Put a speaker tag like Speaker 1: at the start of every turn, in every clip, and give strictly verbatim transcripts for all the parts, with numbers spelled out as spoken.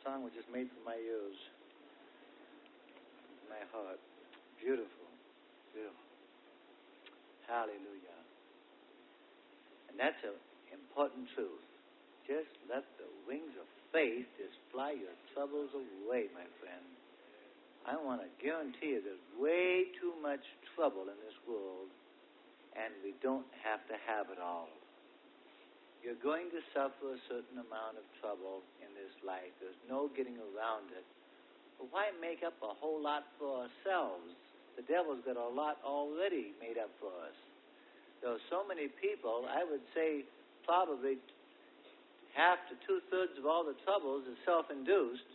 Speaker 1: song was just made for my ears, my heart. Beautiful, beautiful. Hallelujah. And that's an important truth. Just let the wings of faith just fly your troubles away, my friend. I want to guarantee you there's way too much trouble in this world, and we don't have to have it all. You're going to suffer a certain amount of trouble in this life. There's no getting around it. But why make up a whole lot for ourselves? The devil's got a lot already made up for us. There are so many people, I would say probably half to two-thirds of all the troubles is self-induced.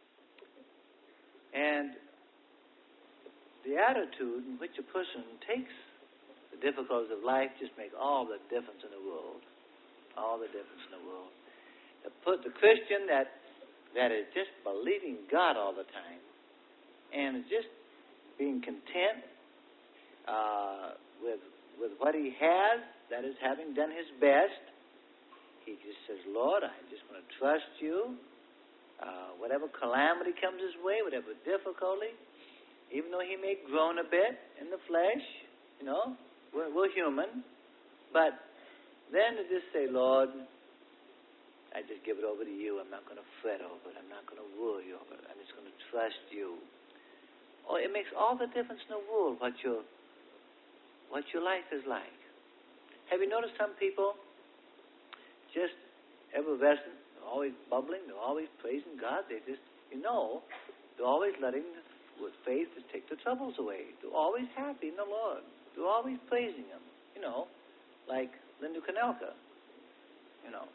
Speaker 1: And the attitude in which a person takes the difficulties of life just make all the difference in the world. All the difference in the world. The, put the Christian that that is just believing God all the time and is just being content uh, with with what he has, that is, having done his best, he just says, Lord, I just want to trust you. Uh, whatever calamity comes his way, whatever difficulty, even though he may groan a bit in the flesh, you know, we're, we're human, but then to just say, Lord, I just give it over to you. I'm not going to fret over it. I'm not going to worry over it. I'm just going to trust you. Oh, it makes all the difference in the world what your what your life is like. Have you noticed some people just effervescent, they're always bubbling, they're always praising God. They just, you know, they're always letting, with faith, just take the troubles away. They're always happy in the Lord. They're always praising Him. You know, like Linda Kanelka, you know.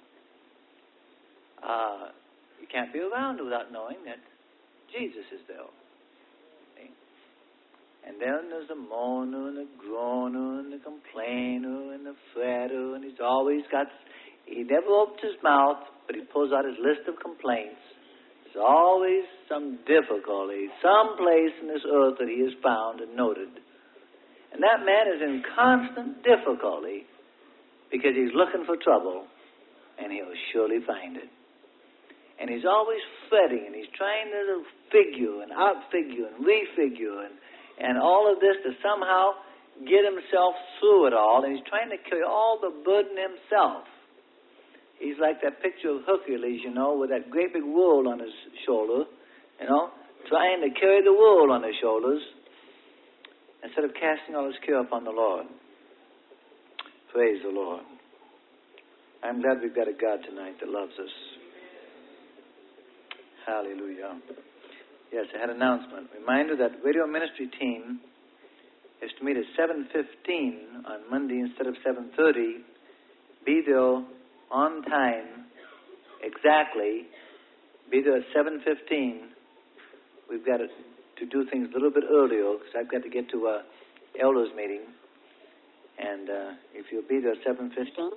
Speaker 1: Uh, you can't be around without knowing that Jesus is there. See? And then there's the moaner and the groaner and the complainer and the fretter, and he's always got, he never opens his mouth, but he pulls out his list of complaints. There's always some difficulty, some place in this earth that he has found and noted. And that man is in constant difficulty because he's looking for trouble, and he'll surely find it. And he's always fretting, and he's trying to figure and outfigure and refigure and, and all of this to somehow get himself through it all, and he's trying to carry all the burden himself. He's like that picture of Hercules, you know, with that great big world on his shoulder, you know, trying to carry the world on his shoulders instead of casting all his care upon the Lord. Praise the Lord. I'm glad we've got a God tonight that loves us. Hallelujah. Yes, I had an announcement. Reminder that radio ministry team is to meet at seven fifteen on Monday instead of seven thirty. Be there on time, exactly. Be there at seven fifteen. We've got to, to do things a little bit earlier because I've got to get to a elders meeting. And uh, if you'll be there at seven fifteen,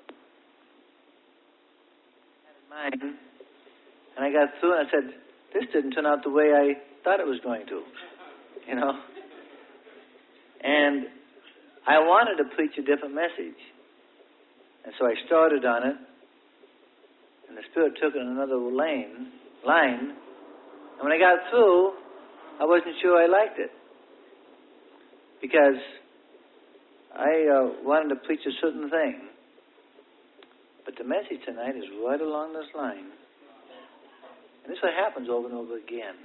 Speaker 1: mine. And I got through and I said, this didn't turn out the way I thought it was going to, you know. And I wanted to preach a different message. And so I started on it, and the Spirit took it in another lane, line. And when I got through, I wasn't sure I liked it. Because I uh, wanted to preach a certain thing. But the message tonight is right along this line. And this is what happens over and over again.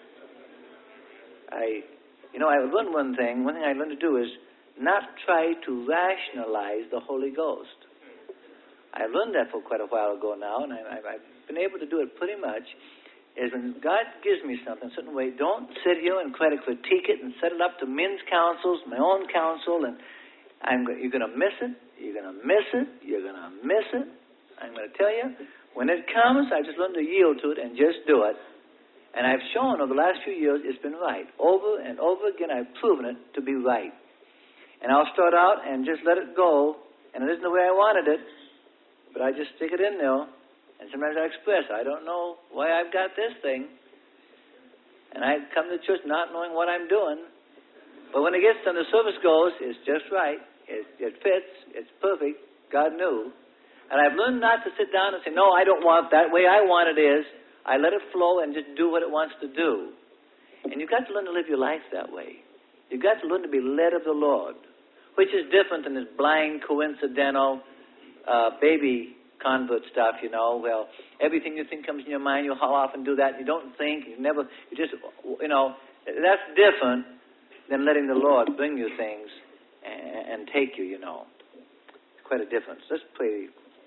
Speaker 1: I, you know, I learned one thing. One thing I learned to do is not try to rationalize the Holy Ghost. I learned that for quite a while ago now, and I, I've been able to do it pretty much, is when God gives me something a certain way, don't sit here and try to critique it and set it up to men's counsels, my own counsel, and I'm, you're going to miss it, you're going to miss it, you're going to miss it. I'm going to tell you, when it comes, I just learned to yield to it and just do it. And I've shown over the last few years it's been right. Over and over again, I've proven it to be right. And I'll start out and just let it go, and it isn't the way I wanted it, but I just stick it in there. And sometimes I express, I don't know why I've got this thing. And I come to church not knowing what I'm doing. But when it gets done, the service goes, it's just right. It, it fits. It's perfect. God knew. And I've learned not to sit down and say, no, I don't want it that way. I want it is. I let it flow and just do what it wants to do. And you've got to learn to live your life that way. You've got to learn to be led of the Lord, which is different than this blind, coincidental, uh, baby convert stuff, you know. Well, everything you think comes in your mind, you haul off and do that. You don't think, you never, you just, you know, that's different than letting the Lord bring you things and, and take you, you know. It's quite a difference. Let's pray.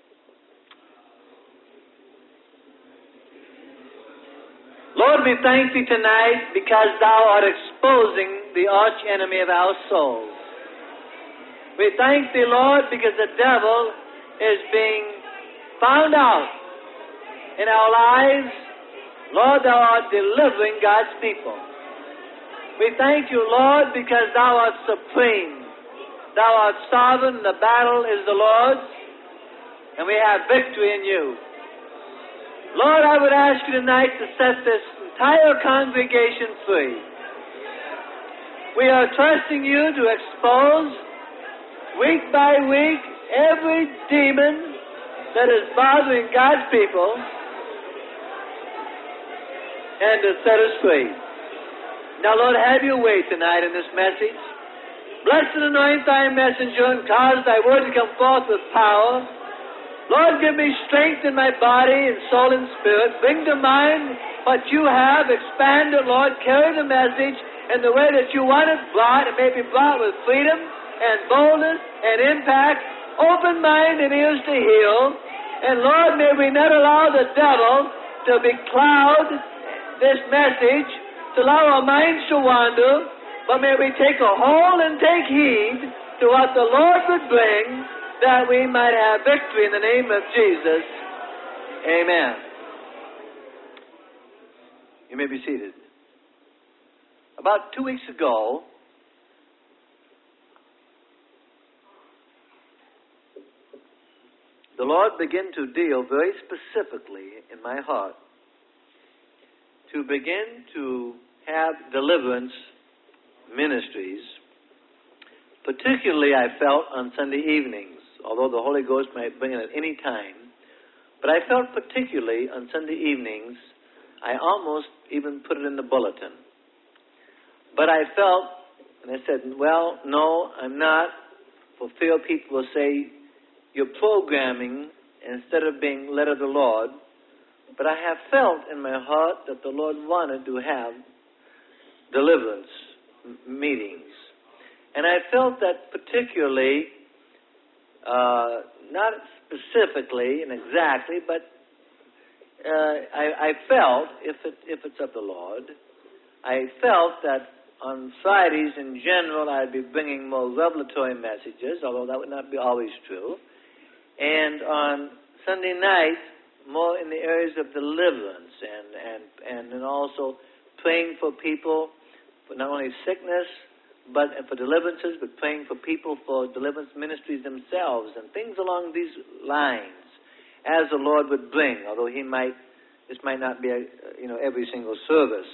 Speaker 1: Lord, we thank Thee tonight because Thou art exposing the arch enemy of our souls. We thank Thee, Lord, because the devil is being found out in our lives. Lord, Thou art delivering God's people. We thank You, Lord, because Thou art supreme. Thou art sovereign, the battle is the Lord's, and we have victory in You. Lord, I would ask You tonight to set this entire congregation free. We are trusting You to expose, week by week, every demon that is bothering God's people and to set us free. Now, Lord, have Your way tonight in this message. Bless and anoint Thy messenger and cause Thy word to come forth with power. Lord, give me strength in my body and soul and spirit. Bring to mind what You have. Expand it, Lord. Carry the message in the way that You want it brought. It may be brought with freedom and boldness and impact. Open mind and ears to heal. And Lord, may we not allow the devil to becloud this message, to allow our minds to wander, but may we take a hold and take heed to what the Lord would bring, that we might have victory in the name of Jesus. Amen. You may be seated. About two weeks ago, the Lord began to deal very specifically in my heart to begin to have deliverance ministries. Particularly, I felt on Sunday evenings, although the Holy Ghost might bring it at any time. But I felt particularly on Sunday evenings, I almost even put it in the bulletin. But I felt, and I said, well, no, I'm not, for fear people will say, you're programming instead of being led of the Lord. But I have felt in my heart that the Lord wanted to have deliverance m- meetings. And I felt that particularly, uh, not specifically and exactly, but uh, I, I felt, if it, if it's of the Lord, I felt that on Fridays in general I'd be bringing more revelatory messages, although that would not be always true. And on Sunday night, more in the areas of deliverance and, and, and, and also praying for people for not only sickness, but for deliverances, but praying for people for deliverance ministries themselves and things along these lines, as the Lord would bring. Although He might, this might not be, a, you know, every single service.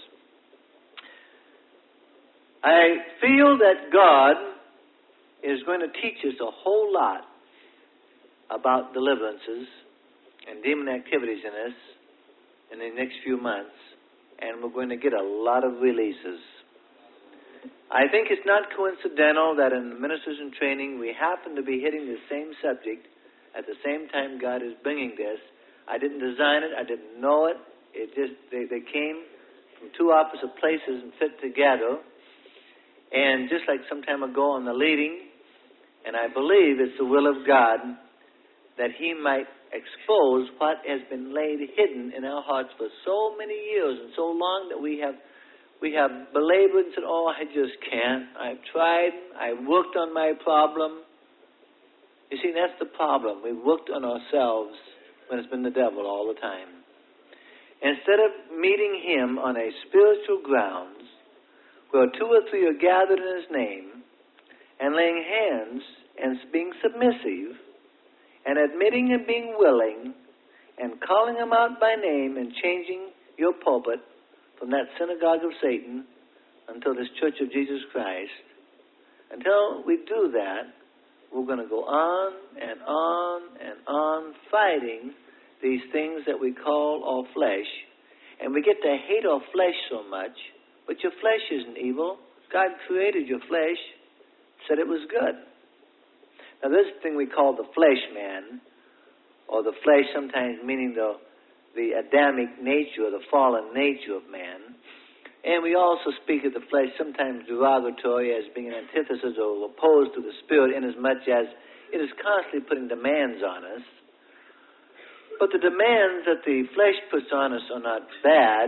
Speaker 1: I feel that God is going to teach us a whole lot about deliverances and demon activities in us in the next few months, and we're going to get a lot of releases. I think it's not coincidental that in Ministers in Training we happen to be hitting the same subject at the same time God is bringing this. I didn't design it. I didn't know it. It just, they, they came from two opposite places and fit together. And just like some time ago on the leading, and I believe it's the will of God that He might expose what has been laid hidden in our hearts for so many years and so long that we have We have belabored and said, oh, I just can't. I've tried. I've worked on my problem. You see, that's the problem. We've worked on ourselves when it's been the devil all the time. Instead of meeting Him on a spiritual grounds, where two or three are gathered in His name, and laying hands and being submissive, and admitting and being willing, and calling Him out by name and changing your pulpit from that synagogue of Satan until this Church of Jesus Christ. Until we do that, we're going to go on and on and on fighting these things that we call our flesh. And we get to hate our flesh so much, but your flesh isn't evil. God created your flesh, said it was good. Now this thing we call the flesh man, or the flesh sometimes meaning the, the Adamic nature, or the fallen nature of man. And we also speak of the flesh sometimes derogatory as being an antithesis or opposed to the spirit, inasmuch as it is constantly putting demands on us. But the demands that the flesh puts on us are not bad.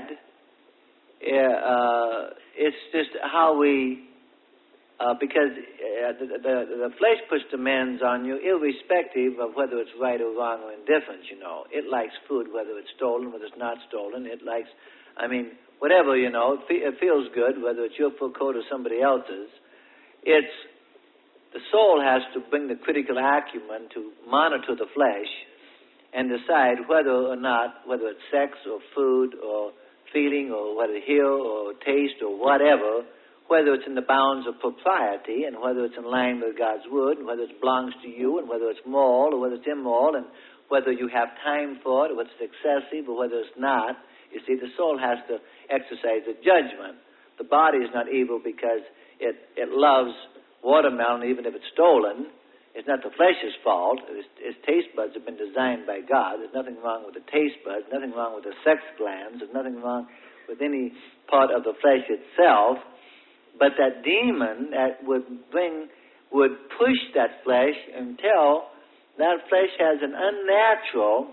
Speaker 1: Uh, it's just how we, uh, because uh, the, the, the flesh puts demands on you irrespective of whether it's right or wrong or indifferent, you know. It likes food, whether it's stolen, whether it's not stolen. It likes, I mean, whatever, you know, it, fe- it feels good, whether it's your fur coat or somebody else's. It's, the soul has to bring the critical acumen to monitor the flesh and decide whether or not, whether it's sex or food or feeling or whether hear or taste or whatever, whether it's in the bounds of propriety and whether it's in line with God's word and whether it belongs to you and whether it's moral or whether it's immoral and whether you have time for it or whether it's excessive or whether it's not. You see, the soul has to exercise a judgment. The body is not evil because it, it loves watermelon even if it's stolen. It's not the flesh's fault. Its, its taste buds have been designed by God. There's nothing wrong with the taste buds, nothing wrong with the sex glands, there's nothing wrong with any part of the flesh itself. But that demon that would bring, would push that flesh until that flesh has an unnatural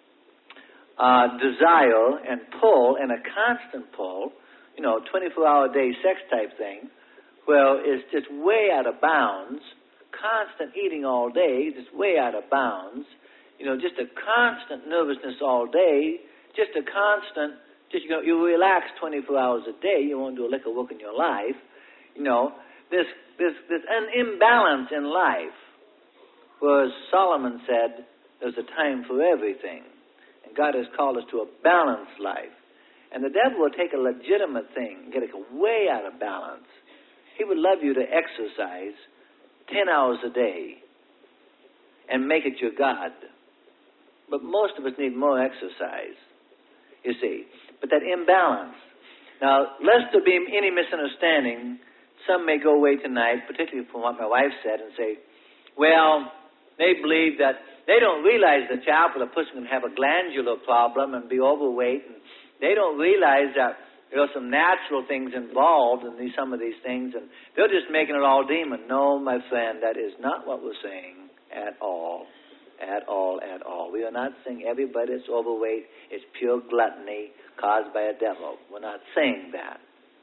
Speaker 1: uh, desire and pull, and a constant pull, you know, twenty-four hour day sex type thing, where it's just way out of bounds. Constant eating all day, just way out of bounds. You know, just a constant nervousness all day. Just a constant, just, you know, you relax twenty-four hours a day. You won't do a lick of work in your life. You know, this, this, this an imbalance in life. Whereas Solomon said, there's a time for everything. And God has called us to a balanced life. And the devil will take a legitimate thing and get it way out of balance. He would love you to exercise ten hours a day and make it your God. But most of us need more exercise, you see. But that imbalance. Now, lest there be any misunderstanding, some may go away tonight, particularly from what my wife said, and say, well, they believe that they don't realize the child or the person can have a glandular problem and be overweight, and they don't realize that there are some natural things involved in these, some of these things, and they're just making it all demon. No, my friend, that is not what we're saying at all, at all, at all. We are not saying everybody that's overweight is pure gluttony caused by a devil. We're not saying that.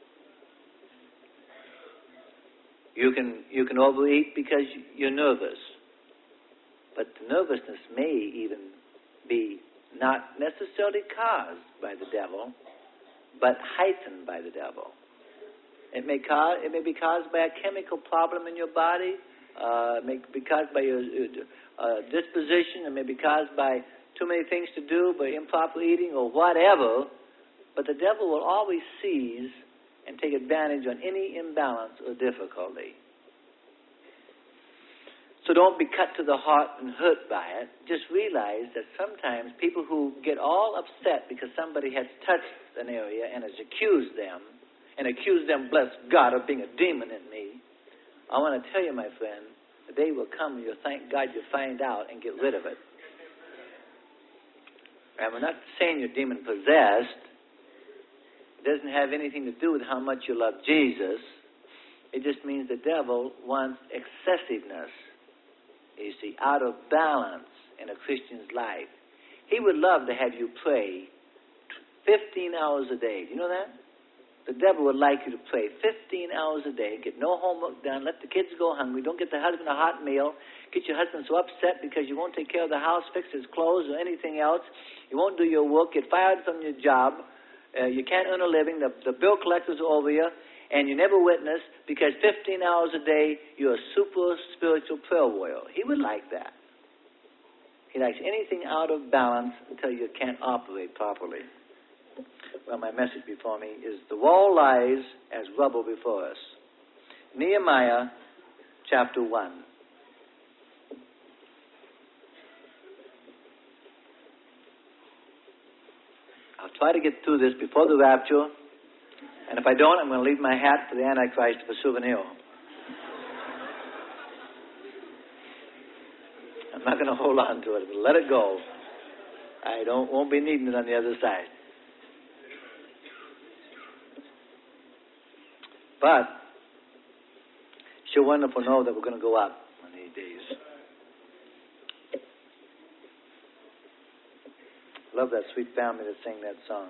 Speaker 1: You can, you can overeat because you're nervous, but the nervousness may even be not necessarily caused by the devil, but heightened by the devil. It may cause, it may be caused by a chemical problem in your body. Uh, it may be caused by your uh, disposition. It may be caused by too many things to do, by improper eating or whatever. But the devil will always seize and take advantage on any imbalance or difficulty. So don't be cut to the heart and hurt by it. Just realize that sometimes people who get all upset because somebody has touched an area and has accused them, and accused them, bless God, of being a demon in me, I want to tell you, my friend, the day will come and you'll thank God you find out and get rid of it. And we're not saying you're demon-possessed. It doesn't have anything to do with how much you love Jesus. It just means the devil wants excessiveness. You see, out of balance in a Christian's life. He would love to have you pray fifteen hours a day. Do you know that? The devil would like you to pray fifteen hours a day, get no homework done, let the kids go hungry, don't get the husband a hot meal, get your husband so upset because you won't take care of the house, fix his clothes or anything else. You won't do your work, get fired from your job. Uh, you can't earn a living. The, the bill collectors are over you. And you never witness because fifteen hours a day, you're a super spiritual prayer warrior. He would like that. He likes anything out of balance until you can't operate properly. Well, my message before me is the wall lies as rubble before us. Nehemiah chapter one. I'll try to get through this before the rapture, and if I don't, I'm going to leave my hat for the Antichrist for souvenir. I'm not going to hold on to it. But let it go. I don't won't be needing it on the other side. But it's sure wonderful to know that we're going to go up one of these days. Love that sweet family that sang that song.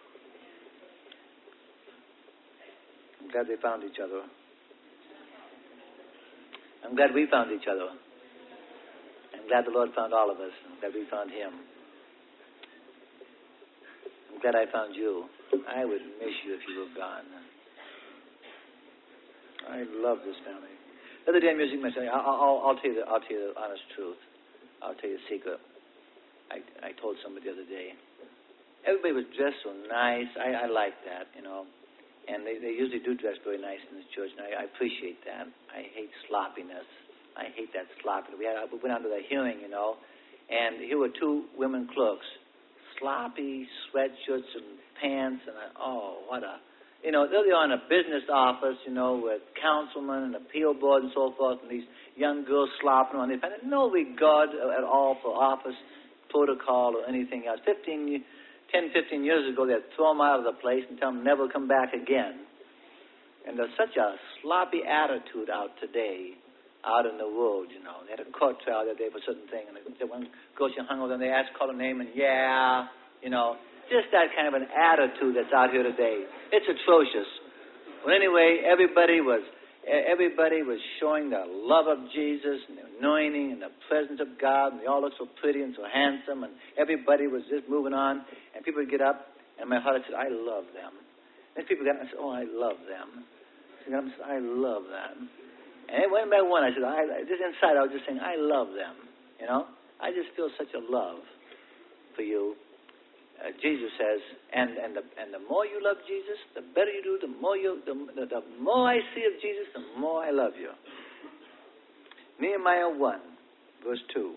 Speaker 1: I'm glad they found each other. I'm glad we found each other. I'm glad the Lord found all of us. I'm glad we found Him. I'm glad I found you. I would miss you if you were gone. I love this family. The other day in music, I'll, I'll, I'll tell you the, I'll tell you the honest truth. I'll tell you a secret. I, I told somebody the other day. Everybody was dressed so nice. I, I like that, you know. And they, they usually do dress very nice in this church, and I, I appreciate that. I hate sloppiness. I hate that sloppiness. We, had, we went out to the hearing, you know, and here were two women clerks, sloppy sweatshirts and pants, and I, oh, what a... You know, they're on a business office, you know, with councilmen and appeal board and so forth, and these young girls slopping on. They had no regard at all for office protocol or anything else. Fifteen, ten, fifteen years ago, they'd throw them out of the place and tell them never come back again. And there's such a sloppy attitude out today, out in the world, you know. They had a court trial that day for a certain thing, and the one girl, she hung over them, they asked, call her name, and yeah, you know. Just that kind of an attitude that's out here today. It's atrocious. But anyway, everybody was everybody was showing the love of Jesus and the anointing and the presence of God, and they all looked so pretty and so handsome, and everybody was just moving on. And people would get up, and my heart said, I love them. And people got up and I said, oh, I love them. I said, I love them. And one by one, I said, I, just inside, I was just saying, I love them. You know, I just feel such a love for you. Uh, Jesus says, and and the and the more you love Jesus, the better you do. The more you, the, the, the more I see of Jesus, the more I love you. Nehemiah one, verse two.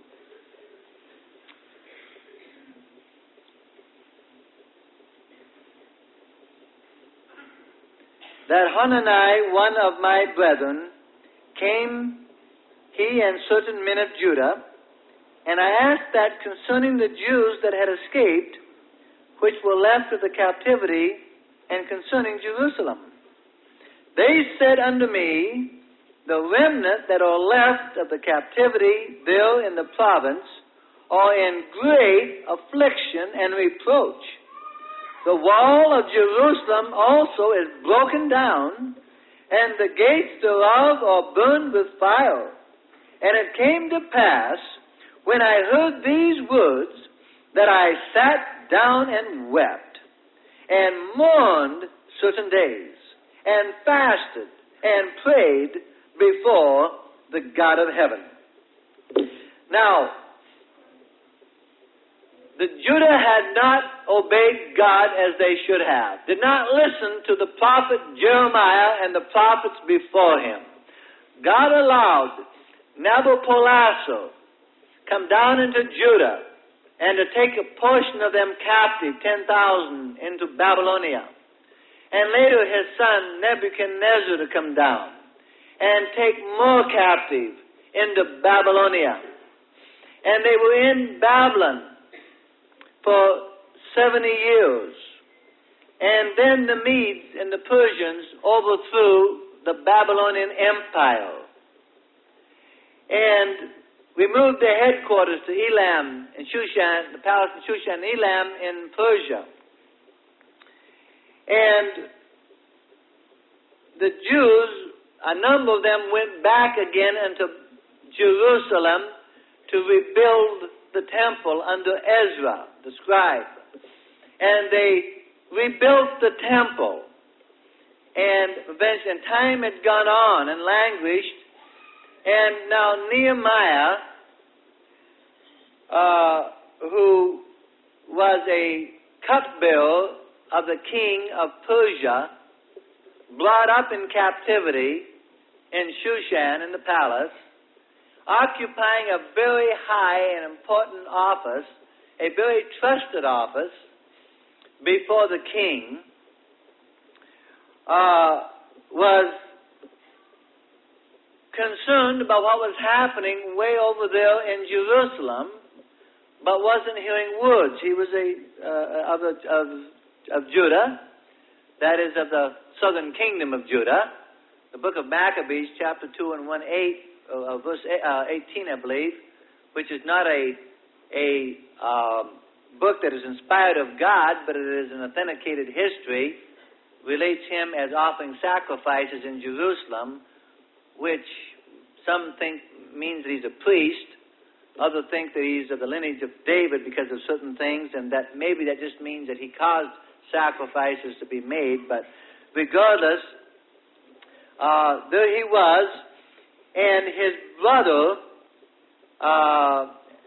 Speaker 1: That Hanani, one of my brethren, came, he and certain men of Judah, and I asked that concerning the Jews that had escaped, which were left of the captivity, and concerning Jerusalem. They said unto me, the remnant that are left of the captivity there in the province are in great affliction and reproach. The wall of Jerusalem also is broken down, and the gates thereof are burned with fire. And it came to pass, when I heard these words, that I sat down and wept, and mourned certain days, and fasted, and prayed before the God of heaven. Now, the Judah had not obeyed God as they should have, did not listen to the prophet Jeremiah and the prophets before him. God allowed Nabopolassar come down into Judah and to take a portion of them captive, ten thousand, into Babylonia. And later his son Nebuchadnezzar to come down and take more captive into Babylonia. And they were in Babylon for seventy years. And then the Medes and the Persians overthrew the Babylonian Empire. And we moved their headquarters to Elam in Shushan, the palace in Shushan, Elam in Persia. And the Jews, a number of them went back again into Jerusalem to rebuild the temple under Ezra, the scribe. And they rebuilt the temple. And eventually, and time had gone on and languished. And now Nehemiah, uh, who was a cupbearer of the king of Persia, brought up in captivity in Shushan in the palace, occupying a very high and important office, a very trusted office, before the king uh, was concerned about what was happening way over there in Jerusalem, but wasn't hearing words. He was a uh, of, of of Judah, that is of the southern kingdom of Judah. The book of Maccabees, chapter two and one eight, uh, verse uh, eighteen, I believe, which is not a a um, book that is inspired of God, but it is an authenticated history, relates him as offering sacrifices in Jerusalem, which some think means that he's a priest. Others think that he's of the lineage of David because of certain things, and that maybe that just means that he caused sacrifices to be made. But regardless, uh, there he was, and his brother uh,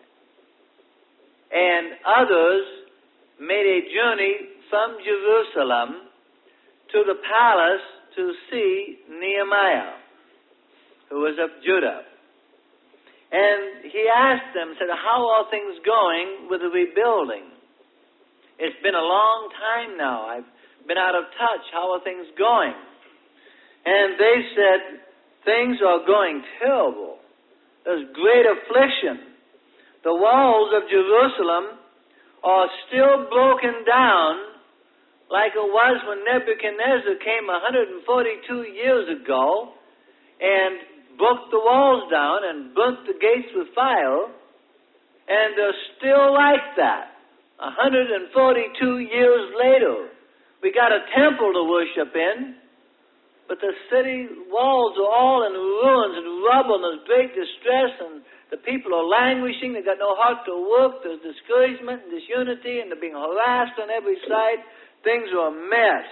Speaker 1: and others made a journey from Jerusalem to the palace to see Nehemiah, who was of Judah. And he asked them, said, how are things going with the rebuilding? It's been a long time now. I've been out of touch. How are things going? And they said, things are going terrible. There's great affliction. The walls of Jerusalem are still broken down like it was when Nebuchadnezzar came one hundred forty-two years ago and broke the walls down and burnt the gates with fire, and they're still like that. one hundred forty-two years later, we got a temple to worship in, but the city walls are all in ruins and rubble, and there's great distress, and the people are languishing. They've got no heart to work. There's discouragement and disunity, and they're being harassed on every side. Things are a mess.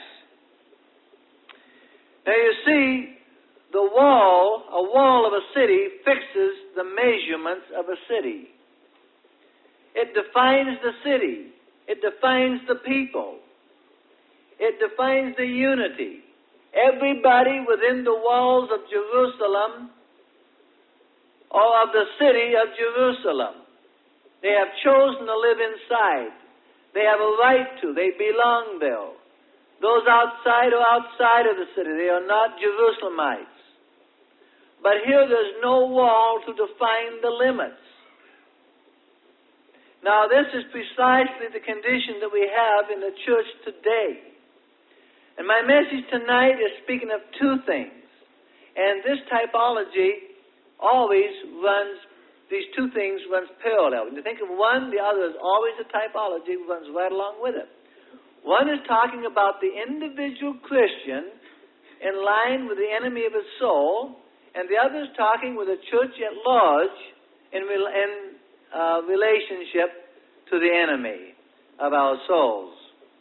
Speaker 1: Now you see, the wall, a wall of a city, fixes the measurements of a city. It defines the city. It defines the people. It defines the unity. Everybody within the walls of Jerusalem or of the city of Jerusalem, they have chosen to live inside. They have a right to. They belong there. Those outside are outside of the city. They are not Jerusalemites. But here there's no wall to define the limits. Now this is precisely the condition that we have in the church today. And my message tonight is speaking of two things. And this typology always runs, these two things runs parallel. When you think of one, the other is always a typology, runs right along with it. One is talking about the individual Christian in line with the enemy of his soul, and the other is talking with the church at large in, in uh, relationship to the enemy of our souls,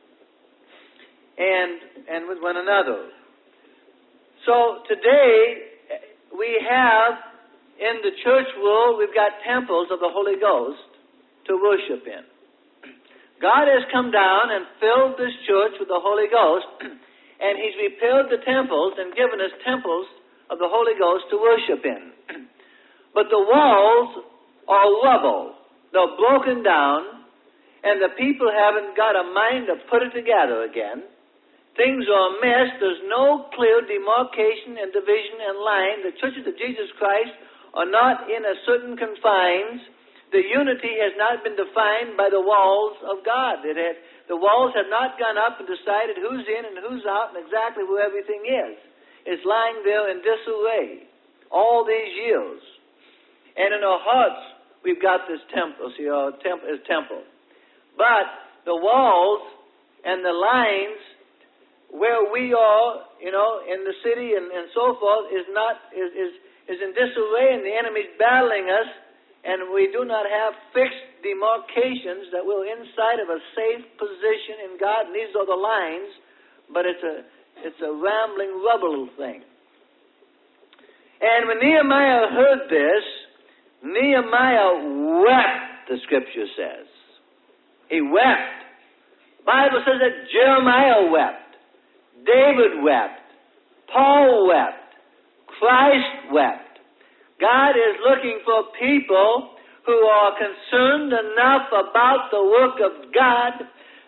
Speaker 1: and and with one another. So today we have in the church world, we've got temples of the Holy Ghost to worship in. God has come down and filled this church with the Holy Ghost, and He's repaired the temples and given us temples of the Holy Ghost to worship in. But the walls are rubble. They're broken down, and the people haven't got a mind to put it together again. Things are a mess. There's no clear demarcation and division and line. The churches of Jesus Christ are not in a certain confines. The unity has not been defined by the walls of God. It had, the walls have not gone up and decided who's in and who's out and exactly where everything is. It's lying there in disarray all these years. And in our hearts, we've got this temple. See, our temple is temple. But the walls and the lines where we are, you know, in the city and, and so forth, is not is, is is in disarray, and the enemy's battling us, and we do not have fixed demarcations that we're inside of a safe position in God. And these are the lines, but it's a it's a rambling rubble thing. And when Nehemiah heard this, Nehemiah wept, the Scripture says. He wept. The Bible says that Jeremiah wept. David wept. Paul wept. Christ wept. God is looking for people who are concerned enough about the work of God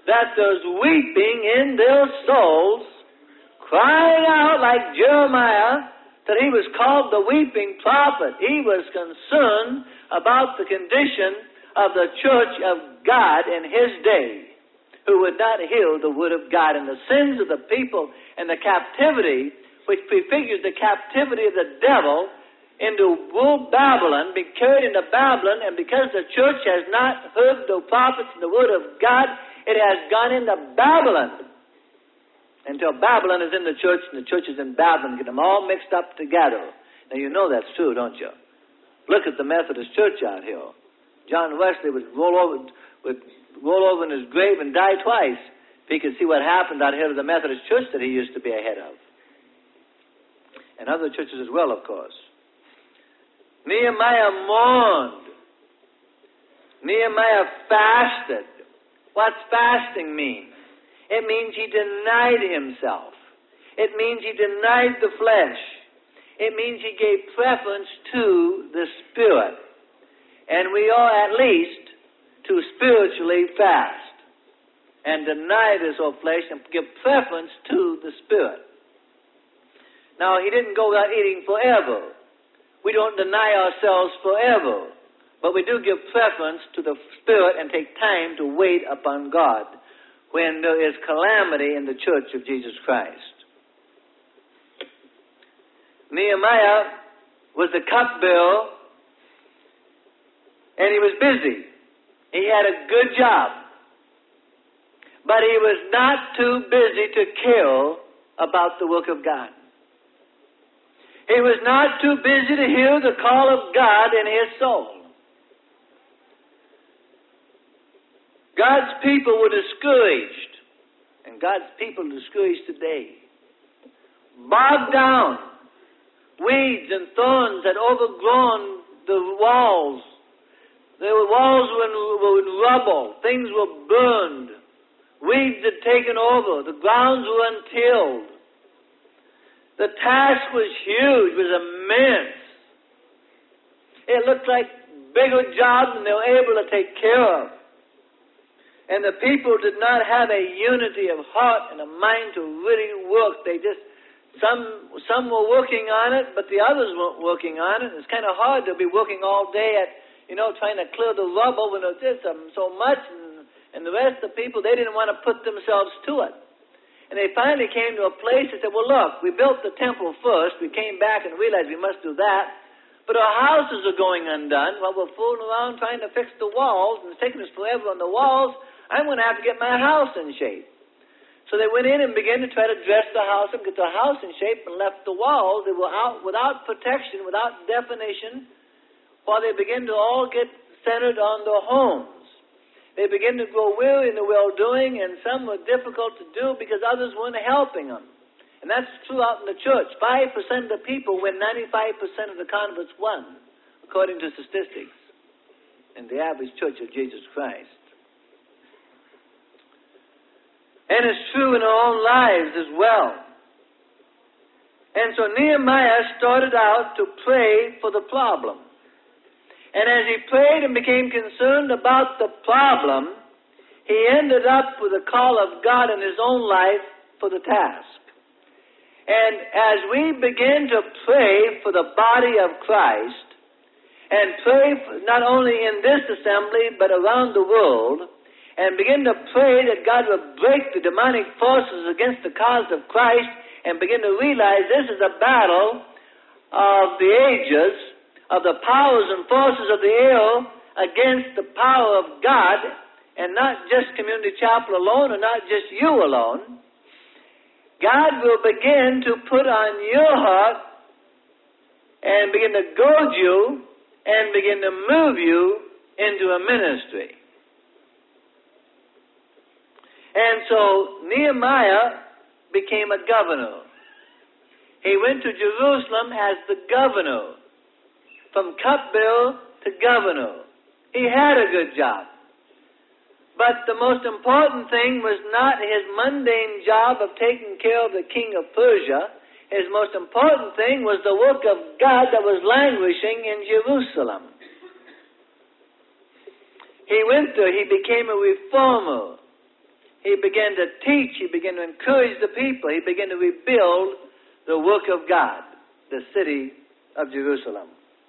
Speaker 1: that there's weeping in their souls, crying out like Jeremiah, that he was called the weeping prophet. He was concerned about the condition of the church of God in his day, who would not hear the word of God, and the sins of the people and the captivity, which prefigures the captivity of the devil into world Babylon, be carried into Babylon, and because the church has not heard the prophets and the word of God, it has gone into Babylon. Until Babylon is in the church and the church is in Babylon, get them all mixed up together. Now you know that's true, don't you? Look at the Methodist church out here. John Wesley would roll over, would roll over in his grave and die twice if he could see what happened out here to the Methodist church that he used to be a head of. And other churches as well, of course. Nehemiah mourned. Nehemiah fasted. What's fasting mean? It means he denied himself. It means he denied the flesh. It means he gave preference to the Spirit. And we ought at least to spiritually fast and deny this old flesh and give preference to the Spirit. Now, he didn't go without eating forever. We don't deny ourselves forever, but we do give preference to the Spirit and take time to wait upon God when there is calamity in the church of Jesus Christ. Nehemiah was the cupbearer, and he was busy. He had a good job, but he was not too busy to care about the work of God. He was not too busy to hear the call of God in his soul. God's people were discouraged, and God's people are discouraged today. Bogged down. Weeds and thorns had overgrown the walls. The walls were in, were in rubble. Things were burned. Weeds had taken over. The grounds were untilled. The task was huge, was immense. It looked like bigger jobs than they were able to take care of. And the people did not have a unity of heart and a mind to really work. They just, some some were working on it, but the others weren't working on it. It's kind of hard to be working all day at, you know, trying to clear the rubble when there's just um, so much. And, and the rest of the people, they didn't want to put themselves to it. And they finally came to a place that said, well, look, we built the temple first. We came back and realized we must do that. But our houses are going undone while we're fooling around trying to fix the walls, and it's taking us forever on the walls. I'm going to have to get my house in shape. So they went in and began to try to dress the house up, get the house in shape, and left the walls. They were out without protection, without definition, while they began to all get centered on their homes. They began to grow weary in the well-doing, and some were difficult to do because others weren't helping them. And that's true out in the church. Five percent of the people win ninety-five percent of the converts won, according to statistics, in the average church of Jesus Christ. And it's true in our own lives as well. And so Nehemiah started out to pray for the problem. And as he prayed and became concerned about the problem, he ended up with a call of God in his own life for the task. And as we begin to pray for the body of Christ, and pray for, not only in this assembly, but around the world, and begin to pray that God will break the demonic forces against the cause of Christ, and begin to realize this is a battle of the ages, of the powers and forces of the air against the power of God, and not just Community Chapel alone, or not just you alone. God will begin to put on your heart and begin to goad you and begin to move you into a ministry. And so Nehemiah became a governor. He went to Jerusalem as the governor, from cupbearer to governor. He had a good job. But the most important thing was not his mundane job of taking care of the king of Persia. His most important thing was the work of God that was languishing in Jerusalem. He went there, he became a reformer. he began to teach, he began to encourage the people, he began to rebuild the work of God, the city of Jerusalem.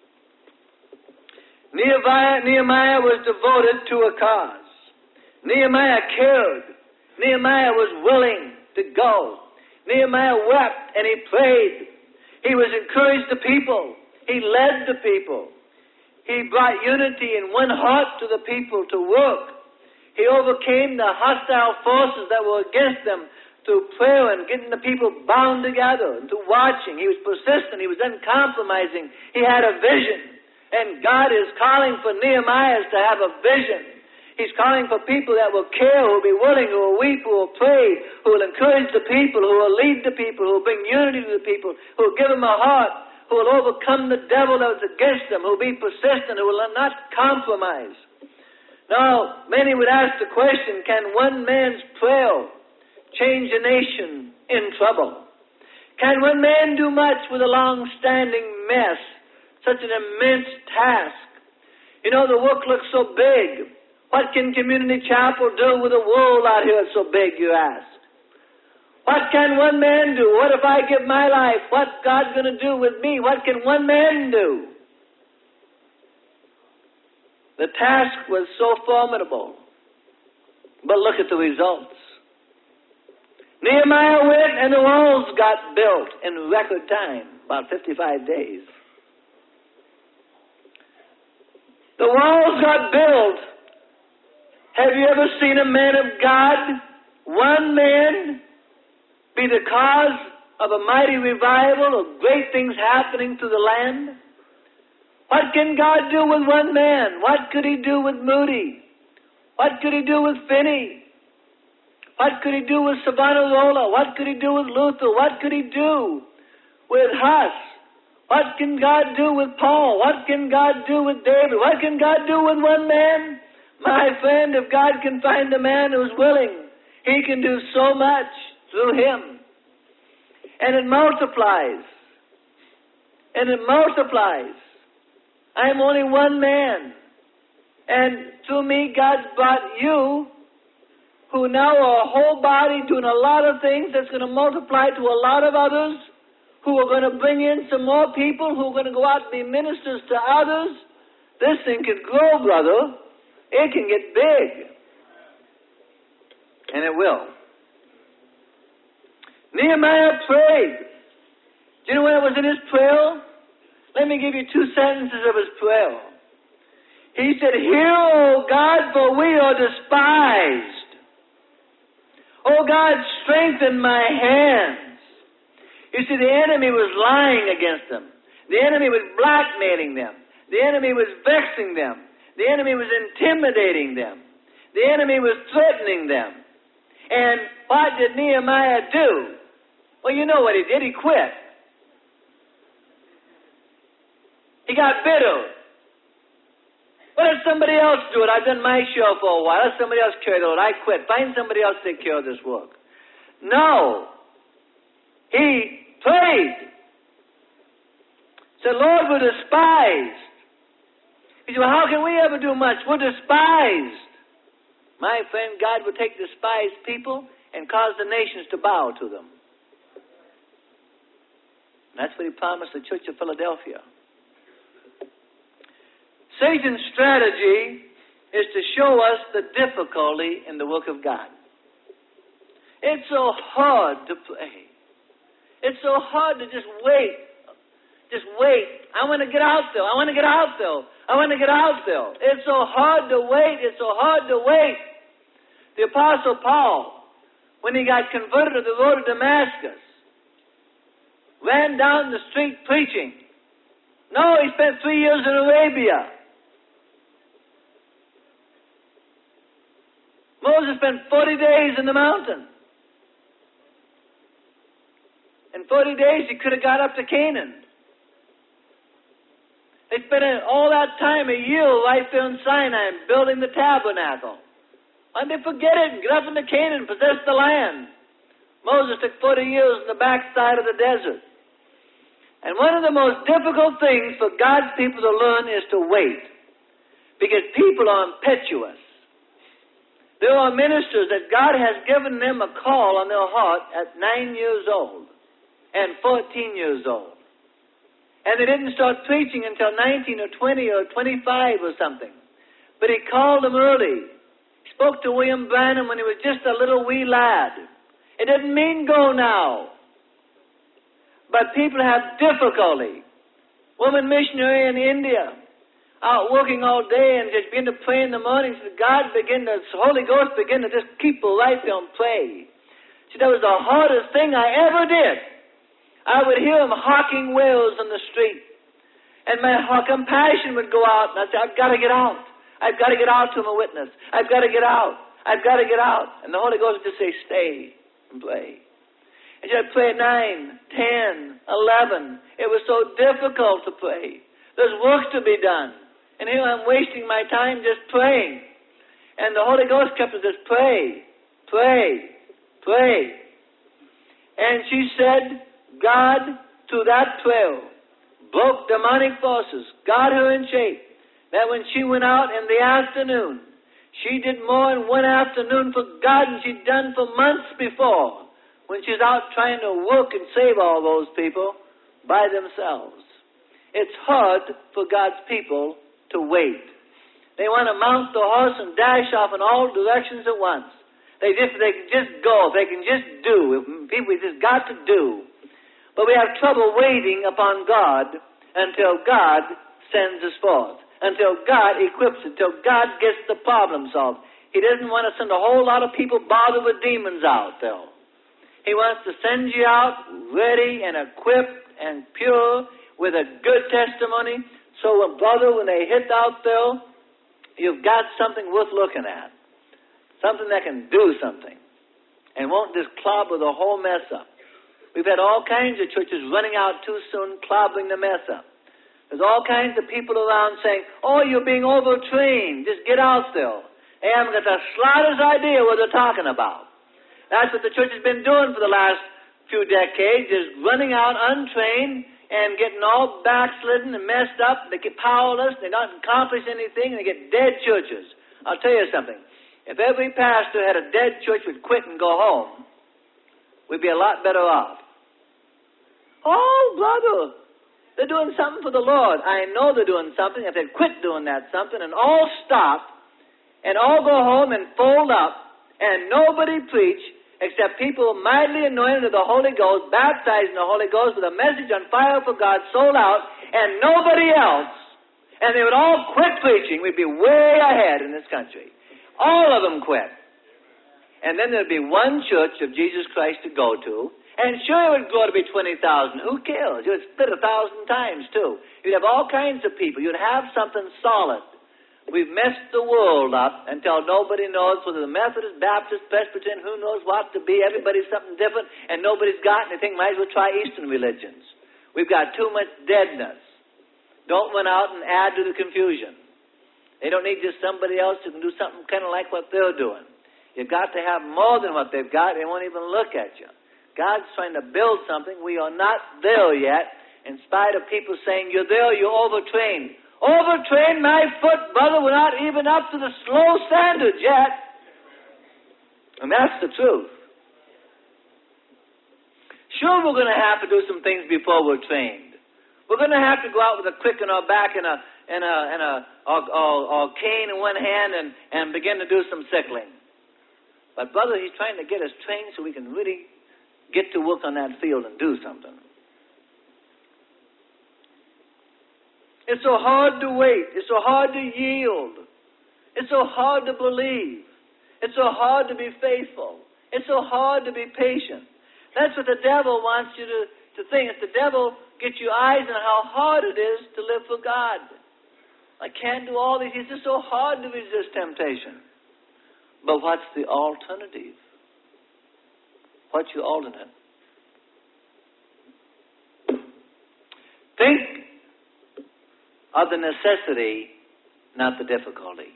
Speaker 1: Nehemiah, Nehemiah was devoted to a cause. Nehemiah cared. Nehemiah was willing to go. Nehemiah wept and he prayed. He was encouraged the people. He led the people. He brought unity in one heart to the people to work. He overcame the hostile forces that were against them through prayer and getting the people bound together and through watching. He was persistent. He was uncompromising. He had a vision. And God is calling for Nehemiah to have a vision. He's calling for people that will care, who will be willing, who will weep, who will pray, who will encourage the people, who will lead the people, who will bring unity to the people, who will give them a heart, who will overcome the devil that was against them, who will be persistent, who will not compromise. Now, many would ask the question, can one man's prayer change a nation in trouble? Can one man do much with a long-standing mess, such an immense task? You know, the work looks so big. What can Community Chapel do with a world out here so big, you ask? What can one man do? What if I give my life? What's God going to do with me? What can one man do? The task was so formidable. But look at the results. Nehemiah went and the walls got built in record time, about fifty-five days. The walls got built. Have you ever seen a man of God, one man, be the cause of a mighty revival, of great things happening to the land? What can God do with one man? What could he do with Moody? What could he do with Finney? What could he do with Savonarola? What could he do with Luther? What could he do with Huss? What can God do with Paul? What can God do with David? What can God do with one man? My friend, if God can find a man who's willing, he can do so much through him. And it multiplies. And it multiplies. I'm only one man. And through me, God's brought you, who now are a whole body doing a lot of things that's going to multiply to a lot of others, who are going to bring in some more people, who are going to go out and be ministers to others. This thing can grow, brother. It can get big. And it will. Nehemiah prayed. Do you know what was in his prayer? Let me give you two sentences of his prayer. He said, "Hear, O God, for we are despised. O God, strengthen my hands." You see, the enemy was lying against them. The enemy was blackmailing them. The enemy was vexing them. The enemy was intimidating them. The enemy was threatening them. And what did Nehemiah do? Well, you know what he did. He quit. He got bitter. Well, let somebody else do it. I've done my show for a while. Let somebody else carry the load. I quit. Find somebody else to take care of this work. No. He prayed. Said, "Lord, we're despised." He said, "Well, how can we ever do much? We're despised." My friend, God would take despised people and cause the nations to bow to them. That's what he promised the Church of Philadelphia. Satan's strategy is to show us the difficulty in the work of God. It's so hard to pray. It's so hard to just wait. Just wait. I want to get out there. I want to get out there. I want to get out there. It's so hard to wait. It's so hard to wait. The Apostle Paul, when he got converted to the road of Damascus, ran down the street preaching. No, he spent three years in Arabia. Moses spent forty days in the mountain. In forty days, he could have got up to Canaan. They spent all that time, a year, right there in Sinai, building the tabernacle. Why did they forget it and get up into Canaan and possess the land? Moses took forty years in the backside of the desert. And one of the most difficult things for God's people to learn is to wait. Because people are impetuous. There are ministers that God has given them a call on their heart at nine years old and fourteen years old. And they didn't start preaching until nineteen or twenty or twenty-five or something. But he called them early. He spoke to William Branham when he was just a little wee lad. It didn't mean go now. But people have difficulty. Woman missionary in India, out working all day and just begin to pray in the morning. So God began to, the Holy Ghost began to just keep her right there and pray. See, that was the hardest thing I ever did. I would hear him hawking wails on the street. And my compassion would go out. And I'd say, I've got to get out. I've got to get out to my witness. I've got to get out. I've got to get out. And the Holy Ghost would just say, stay and pray. And she'd pray at nine, ten, eleven. It was so difficult to pray. There's work to be done. And here I'm wasting my time just praying. And the Holy Ghost kept us just pray, pray, pray. And she said, God, through that prayer, broke demonic forces, got her in shape. That when she went out in the afternoon, she did more in one afternoon for God than she'd done for months before, when she's out trying to work and save all those people by themselves. It's hard for God's people to wait. They want to mount the horse and dash off in all directions at once. They just they can just go. They can just do. People just got to do. But we have trouble waiting upon God until God sends us forth, until God equips it, until God gets the problem solved. He doesn't want to send a whole lot of people bothered with demons out, though. He wants to send you out ready and equipped and pure with a good testimony. So, uh, brother, when they hit out there, you've got something worth looking at. Something that can do something and won't just clobber the whole mess up. We've had all kinds of churches running out too soon, clobbering the mess up. There's all kinds of people around saying, oh, you're being overtrained. Just get out there. They haven't got the slightest idea what they're talking about. That's what the church has been doing for the last few decades, is running out untrained and getting all backslidden and messed up. They get powerless. They don't accomplish anything. And they get dead churches. I'll tell you something. If every pastor had a dead church would quit and go home, we'd be a lot better off. Oh, brother, they're doing something for the Lord. I know they're doing something. If they'd quit doing that something and all stop and all go home and fold up and nobody preach except people mightily anointed of the Holy Ghost, baptized in the Holy Ghost with a message on fire for God, sold out, and nobody else, and they would all quit preaching, we'd be way ahead in this country. All of them quit. And then there'd be one church of Jesus Christ to go to, and sure it would grow to be twenty thousand. Who cares? You would split a thousand times, too. You'd have all kinds of people. You'd have something solid. We've messed the world up until nobody knows whether the Methodist, Baptist, Presbyterian, who knows what to be. Everybody's something different, and nobody's got anything. Might as well try Eastern religions. We've got too much deadness. Don't run out and add to the confusion. They don't need just somebody else who can do something kind of like what they're doing. You've got to have more than what they've got. They won't even look at you. God's trying to build something. We are not there yet, in spite of people saying, you're there, you're overtrained. Overtrained my foot, brother. We're not even up to the slow standards yet. And that's the truth. Sure, we're going to have to do some things before we're trained. We're going to have to go out with a crick in our back and a and a and a or, or, or cane in one hand and, and begin to do some sickling. But brother, he's trying to get us trained so we can really get to work on that field and do something. It's so hard to wait. It's so hard to yield. It's so hard to believe. It's so hard to be faithful. It's so hard to be patient. That's what the devil wants you to, to think. If the devil gets your eyes on how hard it is to live for God. I can't do all these. It's just so hard to resist temptation. But what's the alternative? What's your alternate? Think of the necessity, not the difficulty.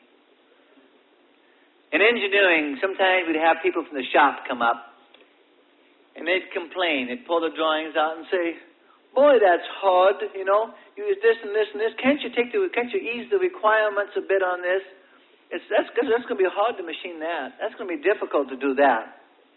Speaker 1: In engineering, sometimes we'd have people from the shop come up, and they'd complain. They'd pull the drawings out and say, boy, that's hard, you know, use this and this and this. Can't you take the, can't you ease the requirements a bit on this? It's, that's that's going to be hard to machine that. That's going to be difficult to do that.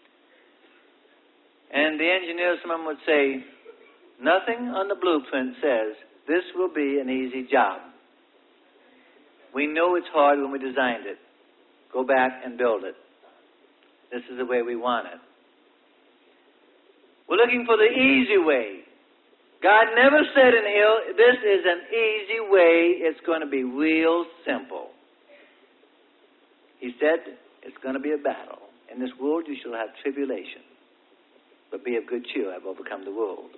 Speaker 1: And the engineer, someone would say, nothing on the blueprint says this will be an easy job. We know it's hard when we designed it. Go back and build it. This is the way we want it. We're looking for the easy way. God never said in here, this is an easy way. It's going to be real simple. He said, it's going to be a battle. In this world you shall have tribulation. But be of good cheer, I've overcome the world.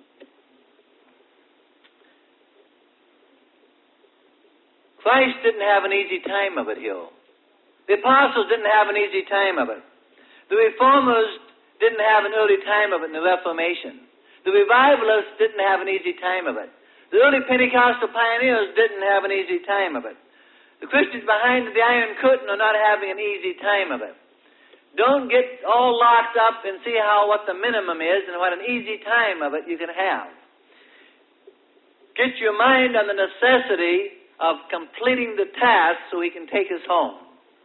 Speaker 1: Christ didn't have an easy time of it here. The apostles didn't have an easy time of it. The reformers didn't have an early time of it in the Reformation. The revivalists didn't have an easy time of it. The early Pentecostal pioneers didn't have an easy time of it. The Christians behind the Iron Curtain are not having an easy time of it. Don't get all locked up and see how what the minimum is and what an easy time of it you can have. Get your mind on the necessity of completing the task so he can take us home.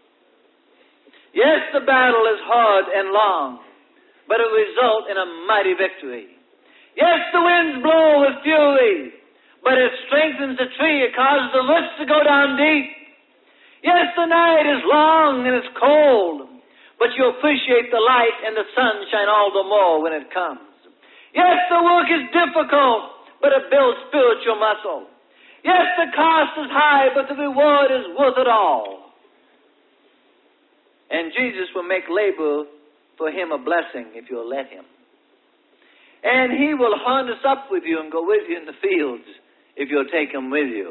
Speaker 1: Yes, the battle is hard and long, but it will result in a mighty victory. Yes, the winds blow with fury, but it strengthens the tree. It causes the roots to go down deep. Yes, the night is long and it's cold, but you appreciate the light and the sunshine all the more when it comes. Yes, the work is difficult, but it builds spiritual muscle. Yes, the cost is high, but the reward is worth it all. And Jesus will make labor for him a blessing if you'll let him. And he will harness up with you and go with you in the fields if you'll take him with you.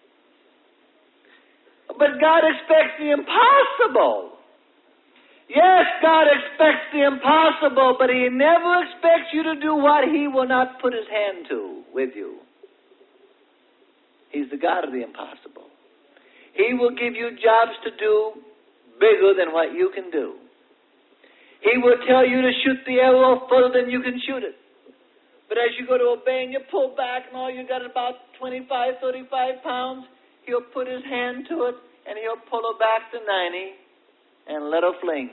Speaker 1: But God expects the impossible. Yes, God expects the impossible, but he never expects you to do what he will not put his hand to with you. He's the God of the impossible. He will give you jobs to do bigger than what you can do. He will tell you to shoot the arrow further than you can shoot it. But as you go to obey and you pull back and all you got is about twenty-five, thirty-five pounds, he'll put his hand to it and he'll pull her back to ninety and let her fling.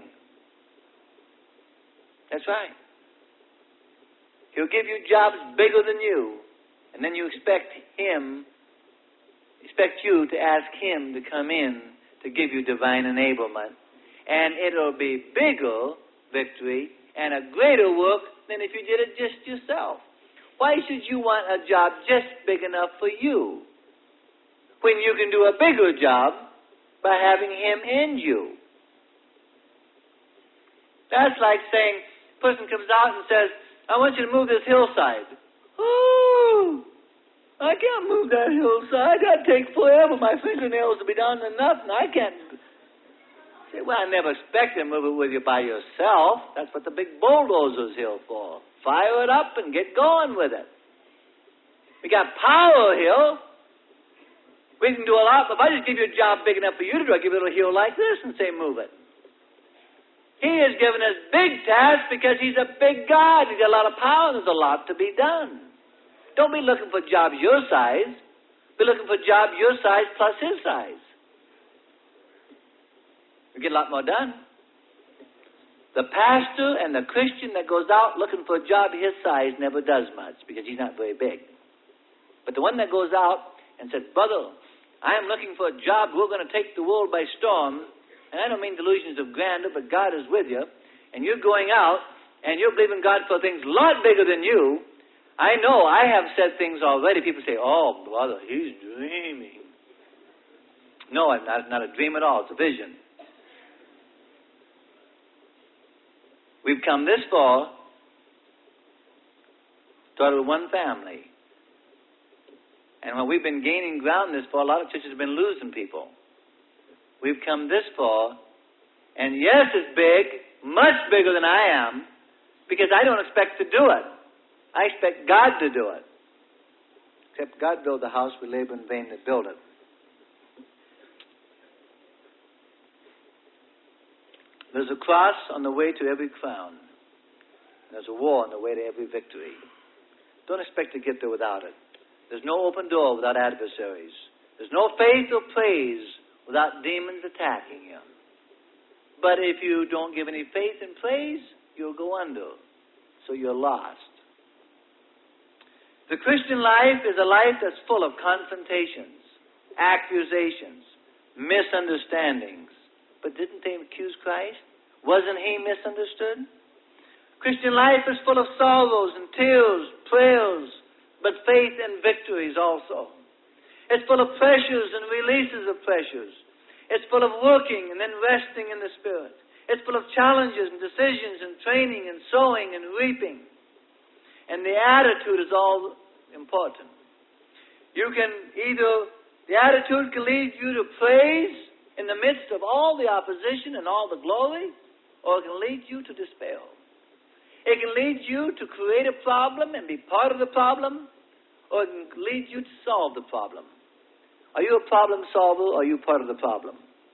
Speaker 1: That's right. He'll give you jobs bigger than you, and then you expect him, expect you to ask him to come in to give you divine enablement. And it'll be bigger victory and a greater work than if you did it just yourself. Why should you want a job just big enough for you when you can do a bigger job by having him in you? That's like saying, a person comes out and says, I want you to move this hillside. Oh, I can't move that hillside. That'd take forever. My fingernails will be down to nothing. I can't. Say, well, I never expect to move it with you by yourself. That's what the big bulldozer's here for. Fire it up and get going with it. We got power here. We can do a lot. If I just give you a job big enough for you to do, I give you a little heel like this and say, move it. He has given us big tasks because he's a big God. He's got a lot of power and there's a lot to be done. Don't be looking for jobs your size. Be looking for jobs your size plus his size. You get a lot more done. The pastor and the Christian that goes out looking for a job his size never does much because he's not very big. But the one that goes out and says, brother, I am looking for a job. We're going to take the world by storm. And I don't mean delusions of grandeur, but God is with you. And you're going out and you're believing God for things a lot bigger than you. I know, I have said things already. People say, oh, brother, he's dreaming. No, it's not, not a dream at all. It's a vision. We've come this far, started with one family. And when we've been gaining ground this far, a lot of churches have been losing people. We've come this far, and yes, it's big, much bigger than I am, because I don't expect to do it. I expect God to do it. Except God build the house, we labor in vain that build it. There's a cross on the way to every crown. There's a war on the way to every victory. Don't expect to get there without it. There's no open door without adversaries. There's no faith or praise without demons attacking you. But if you don't give any faith and praise, you'll go under. So you're lost. The Christian life is a life that's full of confrontations, accusations, misunderstandings. But didn't they accuse Christ? Wasn't he misunderstood? Christian life is full of sorrows and tears, prayers, but faith and victories also. It's full of pressures and releases of pressures. It's full of working and then resting in the Spirit. It's full of challenges and decisions and training and sowing and reaping. And the attitude is all important. You can either, the attitude can lead you to praise in the midst of all the opposition and all the glory, or it can lead you to despair. It can lead you to create a problem and be part of the problem, or it can lead you to solve the problem. Are you a problem solver, or are you part of the problem?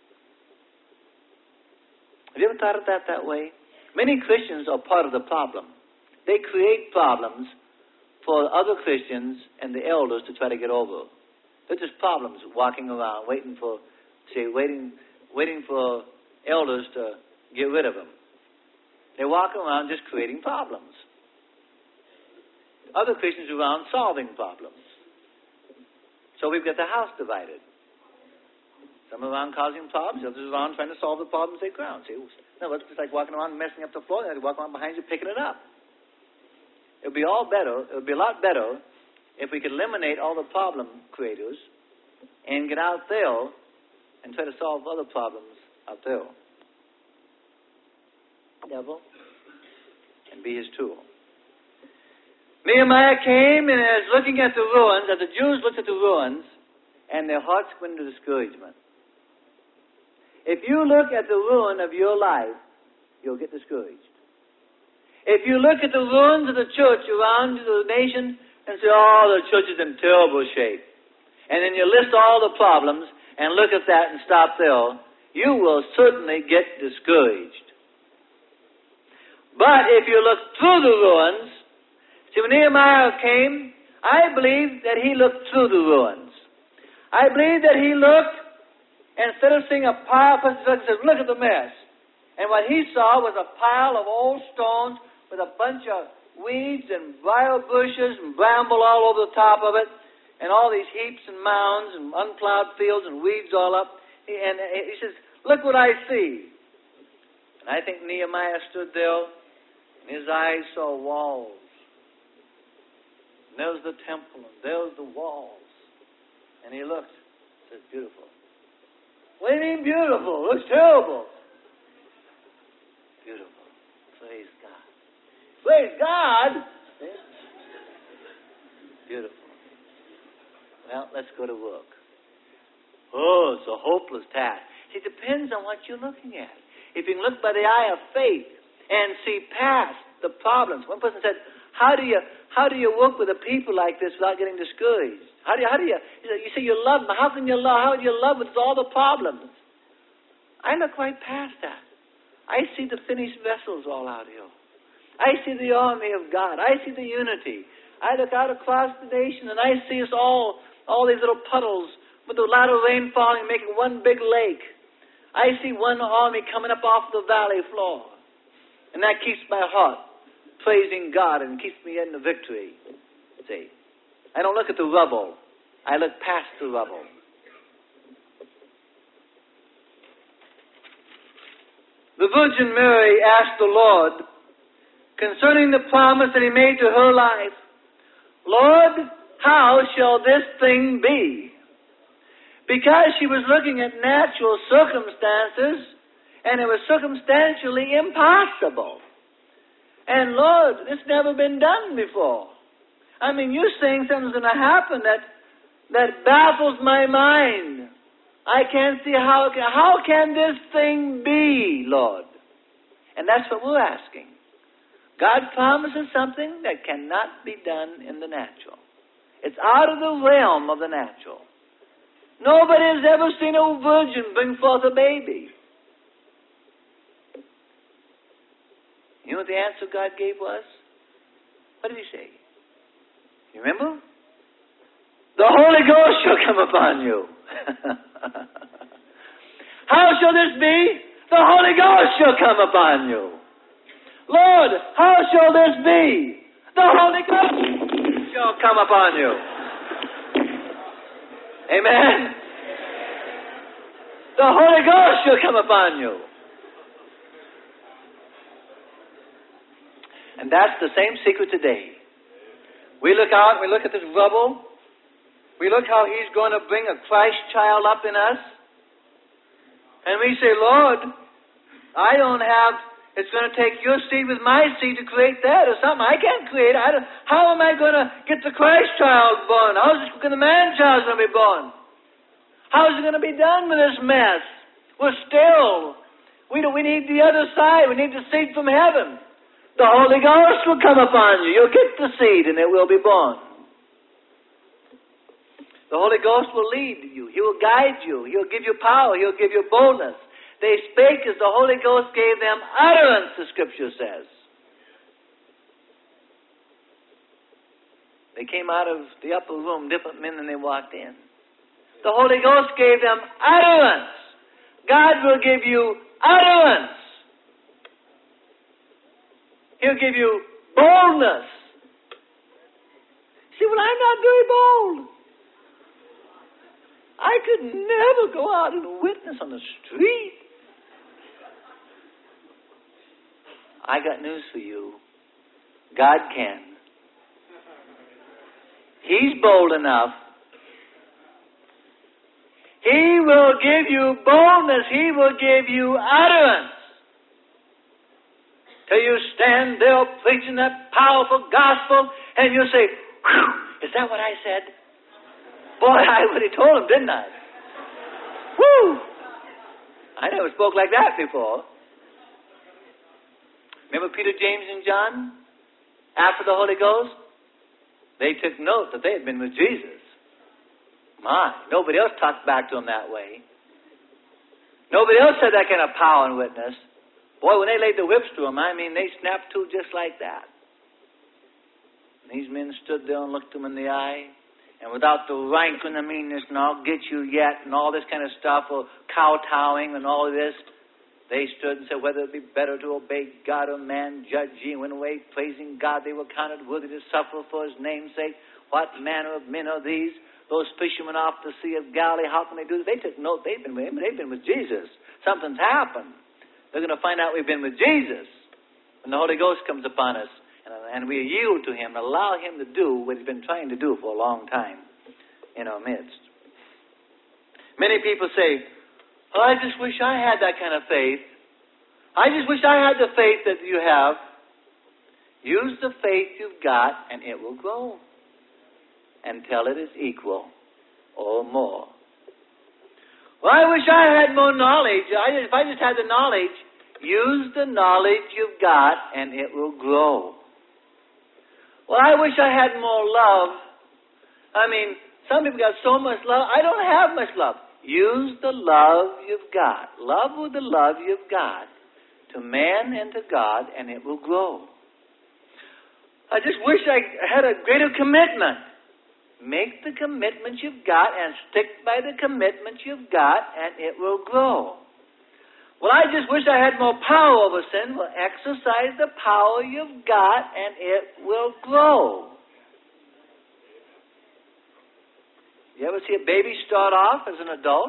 Speaker 1: Have you ever thought of that that way? Many Christians are part of the problem. They create problems for other Christians and the elders to try to get over. They're just problems walking around, waiting for, say, waiting, waiting for elders to get rid of them. They walk around just creating problems. Other Christians are around solving problems. So we've got the house divided. Some are around causing problems, others are around trying to solve the problems they ground. See, no, it's just like walking around messing up the floor, and they walk around behind you picking it up. It would be all better, it would be a lot better if we could eliminate all the problem creators and get out there and try to solve other problems out there. Devil, and be his tool. Nehemiah came and is looking at the ruins, as the Jews looked at the ruins, and their hearts went into discouragement. If you look at the ruin of your life, you'll get discouraged. If you look at the ruins of the church around the nation and say, oh, the church is in terrible shape, and then you list all the problems and look at that and stop there, you will certainly get discouraged. But if you look through the ruins, see, when Nehemiah came, I believe that he looked through the ruins. I believe that he looked, and instead of seeing a pile, he said, look at the mess. And what he saw was a pile of old stones with a bunch of weeds and briar bushes and bramble all over the top of it, and all these heaps and mounds and unplowed fields and weeds all up. And he says, look what I see. And I think Nehemiah stood there, and his eyes saw walls. And there's the temple, and there's the walls. And he looked, and said, beautiful. What do you mean beautiful? It looks terrible. Beautiful. Praise God. Praise God? Beautiful. Well, let's go to work. Oh, it's a hopeless task. See, it depends on what you're looking at. If you can look by the eye of faith and see past the problems. One person said, how do you how do you work with a people like this without getting discouraged? How do you, how do you, you say you love them. How can you love, how do you love with all the problems? I look right past that. I see the finished vessels all out here. I see the army of God. I see the unity. I look out across the nation and I see us all, all these little puddles with the latter rain falling, making one big lake. I see one army coming up off the valley floor. And that keeps my heart praising God and keeps me in the victory. See, I don't look at the rubble. I look past the rubble. The Virgin Mary asked the Lord concerning the promise that he made to her life, Lord, how shall this thing be? Because she was looking at natural circumstances, and it was circumstantially impossible. And Lord, this never been done before. I mean, you're saying something's going to happen that that baffles my mind. I can't see how it can, how can this thing be, Lord? And that's what we're asking. God promises something that cannot be done in the natural. It's out of the realm of the natural. Nobody has ever seen a virgin bring forth a baby. You know what the answer God gave was? What did he say? You remember? The Holy Ghost shall come upon you. how shall this be? The Holy Ghost shall come upon you. Lord, how shall this be? The Holy Ghost shall come upon you. Amen. The Holy Ghost shall come upon you. And that's the same secret today. We look out, we look at this rubble. We look how He's going to bring a Christ child up in us. And we say, Lord, I don't have, it's going to take your seed with my seed to create that or something. I can't create. I don't, how am I going to get the Christ child born? How is the man-child going to be born? How is it going to be done with this mess? We're still. We, do, we need the other side. We need the seed from heaven. The Holy Ghost will come upon you. You'll get the seed and it will be born. The Holy Ghost will lead you. He will guide you. He'll give you power. He'll give you boldness. They spake as the Holy Ghost gave them utterance, the Scripture says. They came out of the upper room different men than they walked in. The Holy Ghost gave them utterance. God will give you utterance. He'll give you boldness. See, well, I'm not very bold. I could never go out and witness on the street. I got news for you. God can. He's bold enough. He will give you boldness. He will give you utterance. Till you stand there preaching that powerful gospel and you say, is that what I said? Boy, I really told him, didn't I? Whew! I never spoke like that before. Remember Peter, James, and John? After the Holy Ghost? They took note that they had been with Jesus. My, nobody else talked back to them that way. Nobody else had that kind of power and witness. Boy, when they laid the whips to them, I mean, they snapped to just like that. And these men stood there and looked them in the eye. And without the rank and the meanness and I'll get you yet and all this kind of stuff, or kowtowing and all of this, they stood and said, whether it be better to obey God or man, judge ye, and went away praising God. They were counted worthy to suffer for His name's sake. What manner of men are these? Those fishermen off the Sea of Galilee, how can they do this? They took note. They've been with Him. They've been with Jesus. Something's happened. They're going to find out we've been with Jesus when the Holy Ghost comes upon us. And we yield to Him, allow Him to do what He's been trying to do for a long time in our midst. Many people say, well, I just wish I had that kind of faith. I just wish I had the faith that you have. Use the faith you've got and it will grow until it is equal or more. Well, I wish I had more knowledge. I, if I just had the knowledge, use the knowledge you've got and it will grow. Well, I wish I had more love. I mean, some people got so much love. I don't have much love. Use the love you've got. Love with the love you've got to man and to God, and it will grow. I just wish I had a greater commitment. Make the commitment you've got and stick by the commitment you've got, and it will grow. Well, I just wish I had more power over sin. Well, exercise the power you've got, and it will grow. You ever see a baby start off as an adult?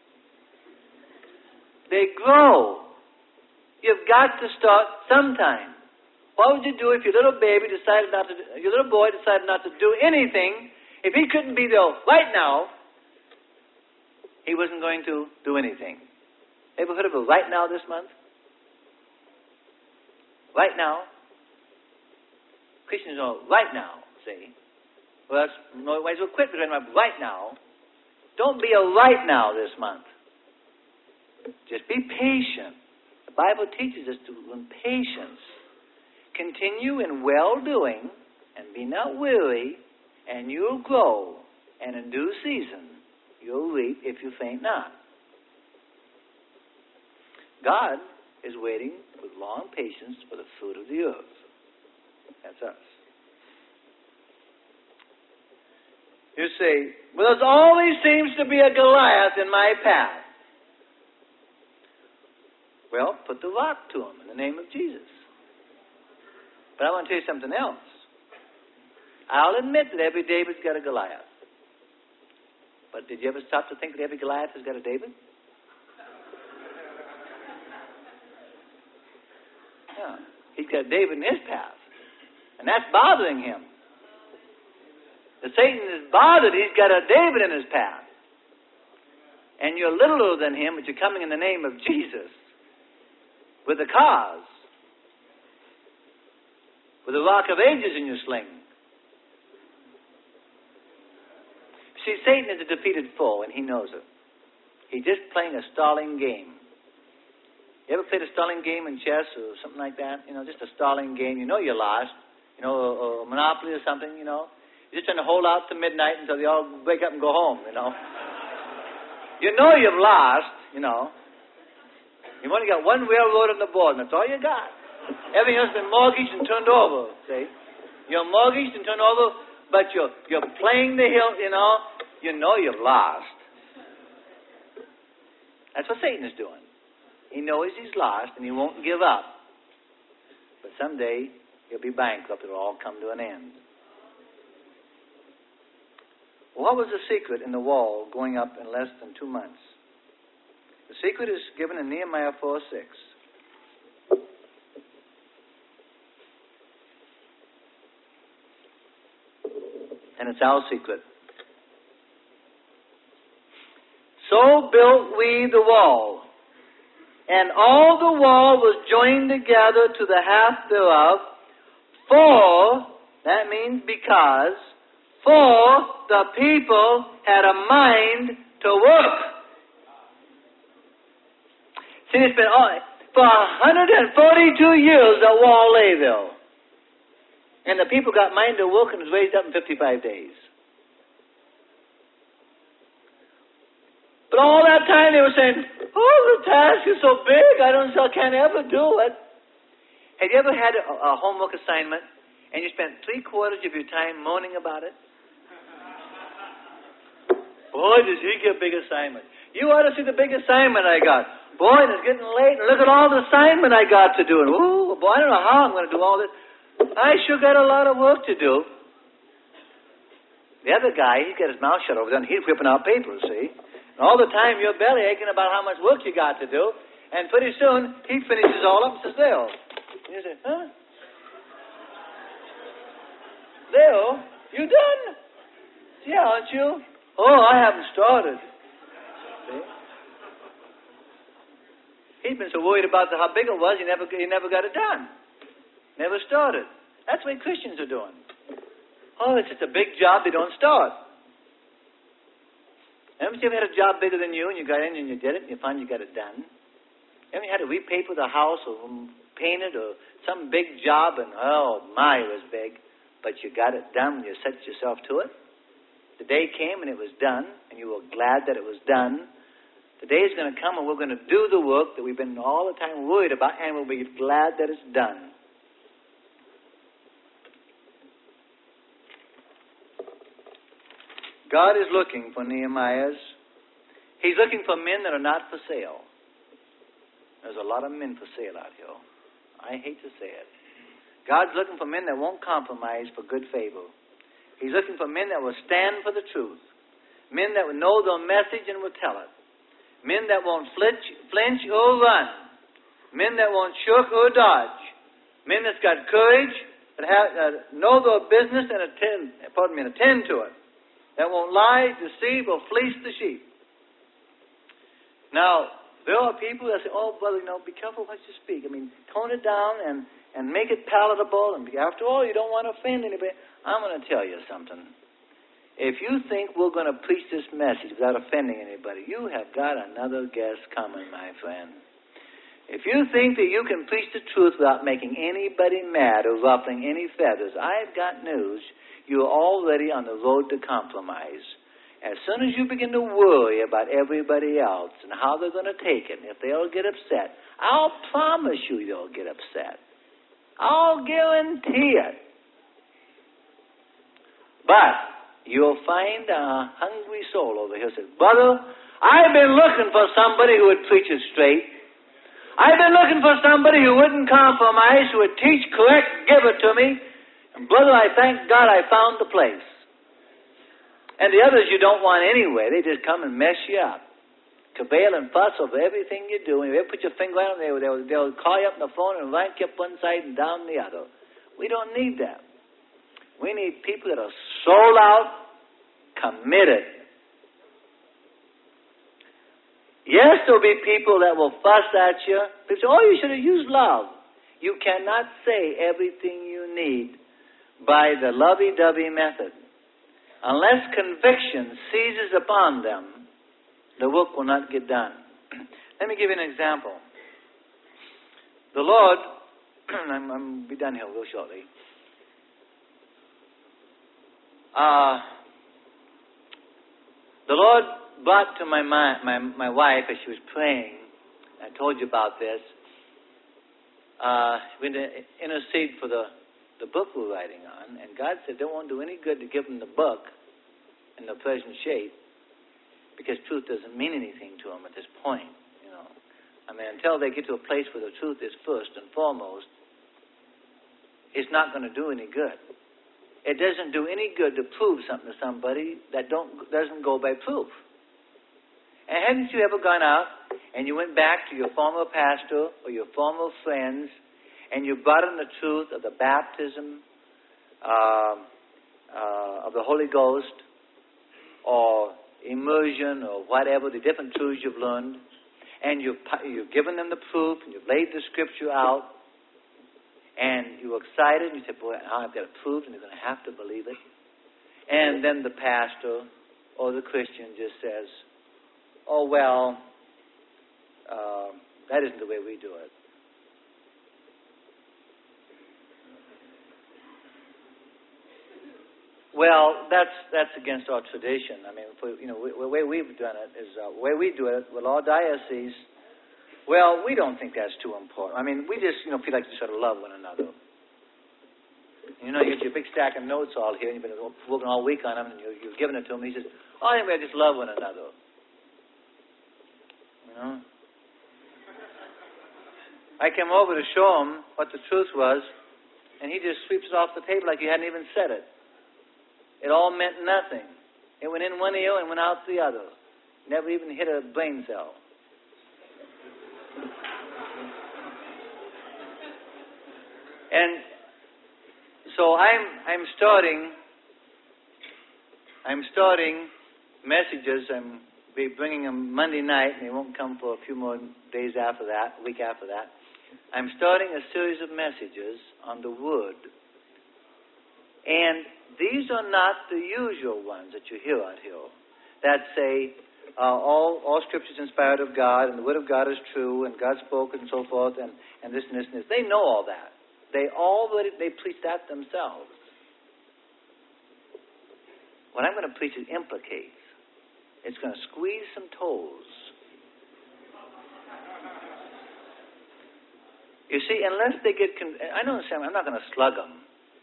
Speaker 1: They grow. You've got to start sometime. What would you do if your little baby decided not to, your little boy decided not to do anything? If he couldn't be there right now, he wasn't going to do anything. Ever heard of a right now this month? Right now. Christians know right now, see. Well, that's, no, might as well quit because I'm right now. Don't be a right now this month. Just be patient. The Bible teaches us to learn patience. Continue in well-doing and be not weary, and you'll grow. And in due season, you'll reap if you faint not. God is waiting with long patience for the fruit of the earth. That's us. You say, well, there always seems to be a Goliath in my path. Well, put the rock to him in the name of Jesus. But I want to tell you something else. I'll admit that every David's got a Goliath. But did you ever stop to think that every Goliath has got a David? Yeah. He's got David in his path. And that's bothering him. The Satan is bothered he's got a David in his path. And you're littler than him, but you're coming in the name of Jesus. With a cause. With a rock of ages in your sling. See, Satan is a defeated foe, and he knows it. He's just playing a stalling game. You ever played a stalling game in chess or something like that? You know, just a stalling game. You know you're lost. You know, or, or Monopoly or something, you know. You're just trying to hold out to midnight until they all wake up and go home, you know. You know you've lost, you know. You've only got one railroad on the board, and that's all you got. Everything else has been mortgaged and turned over, see. You're mortgaged and turned over, but you're, you're playing the hill, you know. You know you've lost. That's what Satan is doing. He knows he's lost, and he won't give up. But someday, he'll be bankrupt. It'll all come to an end. What was the secret in the wall going up in less than two months? The secret is given in Nehemiah four six. And it's our secret. So built we the wall, and all the wall was joined together to the half thereof, for, that means because, for the people had a mind to work. See, it's been all, for one hundred forty-two years that wall lay there. And the people got mind to work and it was raised up in fifty-five days. But all that time they were saying, oh, the task is so big, I don't, I can't ever do it. Have you ever had a, a homework assignment and you spent three quarters of your time moaning about it? Boy, does he get a big assignment. You ought to see the big assignment I got. Boy, it's getting late, and look at all the assignment I got to do. And, ooh, boy, I don't know how I'm going to do all this. I sure got a lot of work to do. The other guy, he's got his mouth shut over there, and he's whipping out papers, see? And all the time you're belly aching about how much work you got to do, and pretty soon he finishes all up and says, Leo. And you say, huh? Leo, you done? Yeah, aren't you? Oh, I haven't started. See? He's been so worried about the, how big it was, he never, he never got it done. Never started. That's the way Christians are doing. Oh, it's just a big job, they don't start. Haven't you ever had a job bigger than you, and you got in and you did it, and you find you got it done? Haven't you had to repaper the house or paint it or some big job, and oh, my, it was big. But you got it done when you set yourself to it. The day came and it was done, and you were glad that it was done. The day is going to come and we're going to do the work that we've been all the time worried about, and we'll be glad that it's done. God is looking for Nehemiahs. He's looking for men that are not for sale. There's a lot of men for sale out here. I hate to say it. God's looking for men that won't compromise for good favor. He's looking for men that will stand for the truth. Men that will know their message and will tell it. Men that won't flinch, flinch or run. Men that won't shirk or dodge. Men that's got courage, that have, uh, know their business and attend, pardon me, and attend to it. That won't lie, deceive, or fleece the sheep. Now, there are people that say, oh, brother, you know, be careful what you speak. I mean, tone it down and, and make it palatable. And after all, you don't want to offend anybody. I'm going to tell you something. If you think we're going to preach this message without offending anybody, you have got another guess coming, my friend. If you think that you can preach the truth without making anybody mad or ruffling any feathers, I've got news. You're already on the road to compromise. As soon as you begin to worry about everybody else and how they're going to take it, and if they'll get upset, I'll promise you they'll get upset. I'll guarantee it. But you'll find a hungry soul over here who says, brother, I've been looking for somebody who would preach it straight. I've been looking for somebody who wouldn't compromise, who would teach correct, give it to me. And brother, I thank God I found the place. And the others you don't want anyway. They just come and mess you up. Cavil and fuss over everything you do. And if you put your finger on them, they, they'll, they'll call you up on the phone and rank you up one side and down the other. We don't need that. We need people that are sold out, committed. Yes, there'll be people that will fuss at you. They say, oh, you should have used love. You cannot say everything you need by the lovey-dovey method. Unless conviction seizes upon them, the work will not get done. Let me give you an example. The Lord, I'm, I'm be done here real shortly. Uh, the Lord brought to my mind, my, my wife, as she was praying, I told you about this, uh, we're going to intercede for the, the book we're writing on, and God said it won't do any good to give them the book in the present shape, because truth doesn't mean anything to them at this point, you know. I mean, until they get to a place where the truth is first and foremost, it's not going to do any good. It doesn't do any good to prove something to somebody that don't doesn't go by proof. And haven't you ever gone out and you went back to your former pastor or your former friends and you brought them the truth of the baptism uh, uh, of the Holy Ghost or immersion or whatever, the different truths you've learned, and you've, you've given them the proof and you've laid the scripture out and you're excited and you say, boy, now I've got it proved and they're going to have to believe it. And then the pastor or the Christian just says, oh, well, uh, that isn't the way we do it. Well, that's that's against our tradition. I mean, for, you know, we, the way we've done it is uh, the way we do it with our diocese. Well, we don't think that's too important. I mean, we just you know feel like to sort of love one another. You know, you get your big stack of notes all here, and you've been working all week on them, and you, you've given it to him. And he says, "Oh, anyway, I just love one another." You know. I came over to show him what the truth was, and he just sweeps it off the table like he hadn't even said it. It all meant nothing. It went in one ear and went out the other. Never even hit a brain cell. And so I'm I'm starting I'm starting messages. I'm be bringing them Monday night, and they won't come for a few more days after that, a week after that. I'm starting a series of messages on the Word. And these are not the usual ones that you hear out here that say uh, all all Scripture is inspired of God and the Word of God is true and God spoke and so forth and, and this and this and this. They know all that. They already they preach that themselves. What I'm going to preach is implicates. It's going to squeeze some toes. You see, unless they get con- I don't understand. I'm not going to slug them.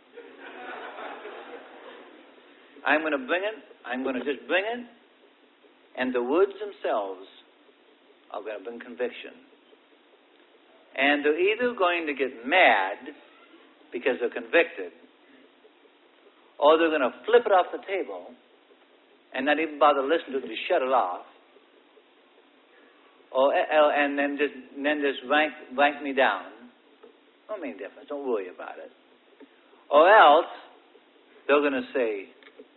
Speaker 1: I'm going to bring it, I'm going to just bring it, and the words themselves are going to bring conviction. And they're either going to get mad because they're convicted, or they're going to flip it off the table and not even bother listening to it, to shut it off, or and then just and then just rank rank me down. Don't make a difference. Don't worry about it. Or else they're going to say,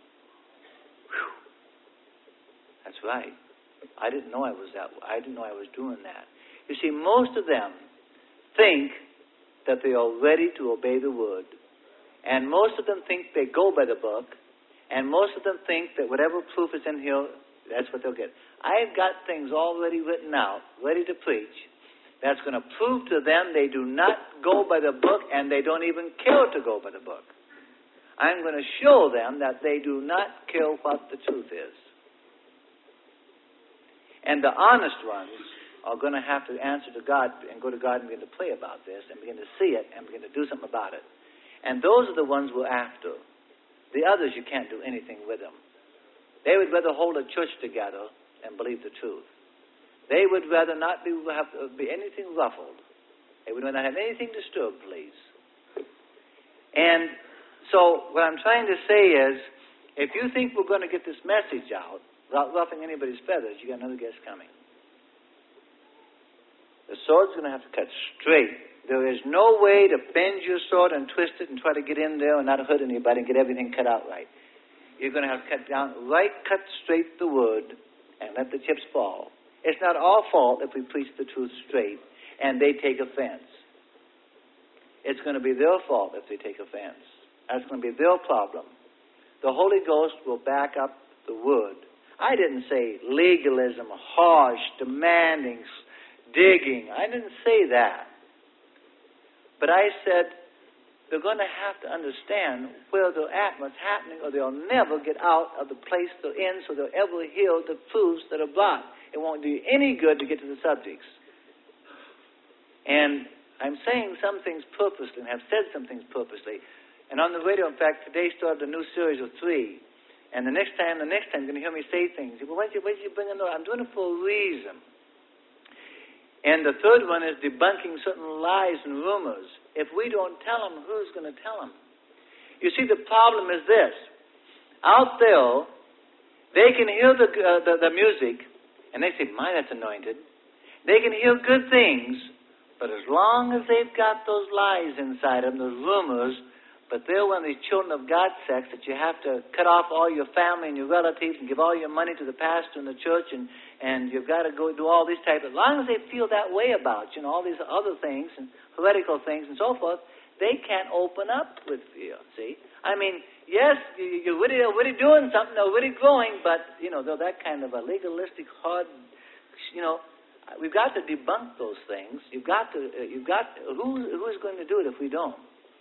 Speaker 1: "That's right. I didn't know I was that. I didn't know I was doing that." You see, most of them think that they are ready to obey the Word, and most of them think they go by the book, and most of them think that whatever proof is in here, that's what they'll get. I've got things already written out, ready to preach, that's going to prove to them they do not go by the book, and they don't even care to go by the book. I'm going to show them that they do not care what the truth is. And the honest ones are going to have to answer to God and go to God and begin to pray about this and begin to see it and begin to do something about it. And those are the ones we're after. The others, you can't do anything with them. They would rather hold a church together and believe the truth. They would rather not be, have to be anything ruffled. They would rather not have anything disturbed, please. And so what I'm trying to say is, if you think we're going to get this message out without ruffling anybody's feathers, you got another guest coming. The sword's going to have to cut straight. There is no way to bend your sword and twist it and try to get in there and not hurt anybody and get everything cut out right. You're going to have to cut down, right, cut straight the wood and let the chips fall. It's not our fault if we preach the truth straight and they take offense. It's going to be their fault if they take offense. That's going to be their problem. The Holy Ghost will back up the wood. I didn't say legalism, harsh, demanding, digging. I didn't say that. But I said they're going to have to understand where they're at, what's happening, or they'll never get out of the place they're in, so they'll ever heal the truths that are blocked. It won't do you any good to get to the subjects. And I'm saying some things purposely, and have said some things purposely. And on the radio, in fact, today started a new series of three. And the next time, the next time, you're going to hear me say things. You go, why did you, why did you bring it up? I'm doing it for a reason. And the third one is debunking certain lies and rumors. If we don't tell them, who's going to tell them? You see, the problem is this. Out there, they can hear the, uh, the, the music, and they say, my, that's anointed. They can hear good things, but as long as they've got those lies inside them, those rumors, but they're one of these children of God sects that you have to cut off all your family and your relatives and give all your money to the pastor in the church, and, and you've got to go do all these types. As long as they feel that way about you, know, all these other things and heretical things and so forth, they can't open up with you, see? I mean, yes, you, you're really, really doing something, they're really growing, but, you know, they're that kind of a legalistic, hard, you know, we've got to debunk those things. You've got to, you've got, who, who is going to do it if we don't?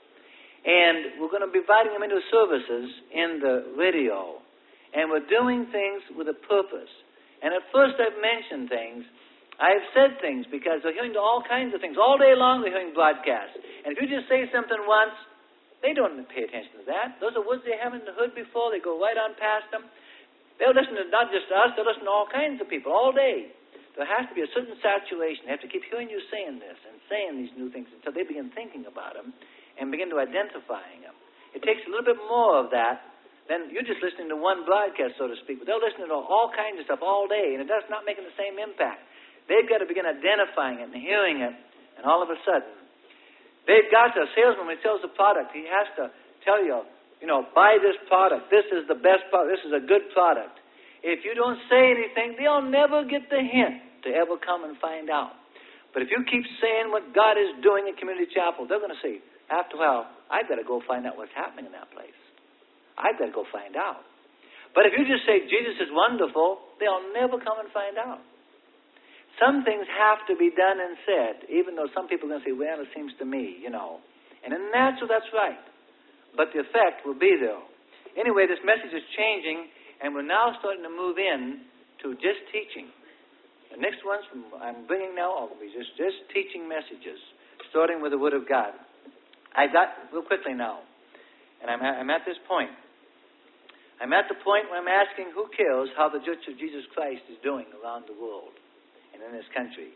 Speaker 1: And we're going to be inviting them into services in the radio. And we're doing things with a purpose. And at first I've mentioned things. I've said things because they're hearing all kinds of things. All day long they're hearing broadcasts. And if you just say something once, they don't pay attention to that. Those are words they haven't heard before. They go right on past them. They'll listen to not just us, they'll listen to all kinds of people all day. There has to be a certain saturation. They have to keep hearing you saying this and saying these new things until they begin thinking about them and begin to identifying them. It takes a little bit more of that than you're just listening to one broadcast, so to speak. But they're listening to all kinds of stuff all day, and it does not making the same impact. They've got to begin identifying it and hearing it, and all of a sudden, they've got to, a salesman, when he sells a product, he has to tell you, you know, buy this product. This is the best product. This is a good product. If you don't say anything, they'll never get the hint to ever come and find out. But if you keep saying what God is doing in Community Chapel, they're going to say, after a while, I've got to go find out what's happening in that place. I've got to go find out. But if you just say Jesus is wonderful, they'll never come and find out. Some things have to be done and said, even though some people are going to say, well, it seems to me, you know. And in that, so that's right. But the effect will be there. Anyway, this message is changing, and we're now starting to move in to just teaching. The next ones from, I'm bringing now will be just, just teaching messages, starting with the Word of God. I got, real quickly now, and I'm at, I'm at this point. I'm at the point where I'm asking who cares how the Church of Jesus Christ is doing around the world and in this country.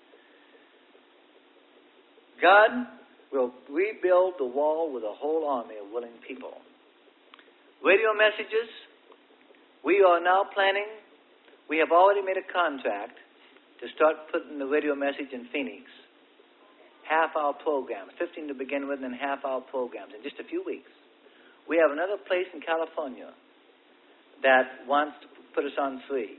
Speaker 1: God will rebuild the wall with a whole army of willing people. Radio messages, we are now planning, we have already made a contract to start putting the radio message in Phoenix. Half-hour programs, fifteen to begin with, and then half-hour programs in just a few weeks. We have another place in California that wants to put us on three.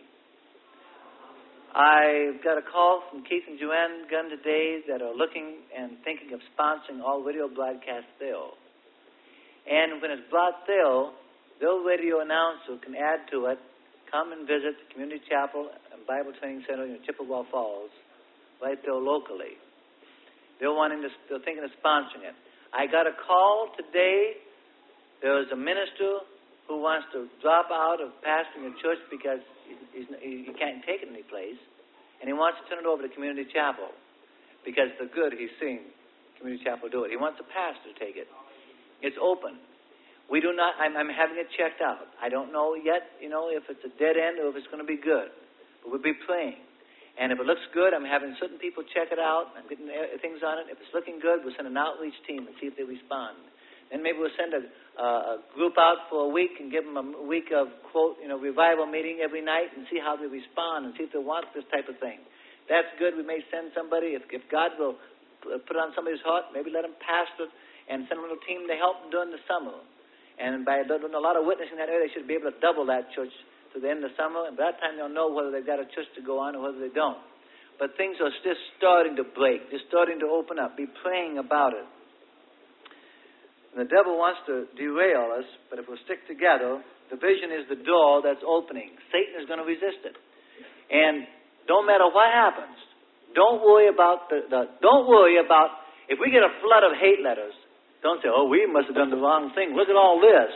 Speaker 1: I got a call from Keith and Joanne Gunn today that are looking and thinking of sponsoring all radio broadcasts there. And when it's brought there, their radio announcer can add to it, come and visit the Community Chapel and Bible Training Center in Chippewa Falls, right there locally. They're wanting to, they're thinking of sponsoring it. I got a call today. There is a minister who wants to drop out of pastoring a church because he's, he, he can't take it any place, and he wants to turn it over to Community Chapel because the good he's seen Community Chapel do it. He wants a pastor to take it. It's open. We do not. I'm, I'm having it checked out. I don't know yet, you know, if it's a dead end or if it's going to be good, but we'll be praying. And if it looks good, I'm having certain people check it out. I'm getting things on it. If it's looking good, we'll send an outreach team and see if they respond. Then maybe we'll send a, uh, a group out for a week and give them a week of, quote, you know, revival meeting every night and see how they respond and see if they want this type of thing. That's good. We may send somebody. If, if God will put it on somebody's heart, maybe let them pastor it and send a little team to help them during the summer. And by doing a lot of witnessing in that area, they should be able to double that church to the end of the summer, and by that time they'll know whether they've got a church to go on or whether they don't. But things are just starting to break. They're starting to open up. Be praying about it. And the devil wants to derail us, but if we'll stick together, the vision is the door that's opening. Satan is going to resist it. And don't matter what happens, don't worry about the, the don't worry about if we get a flood of hate letters. Don't say, oh, we must have done the wrong thing. Look at all this.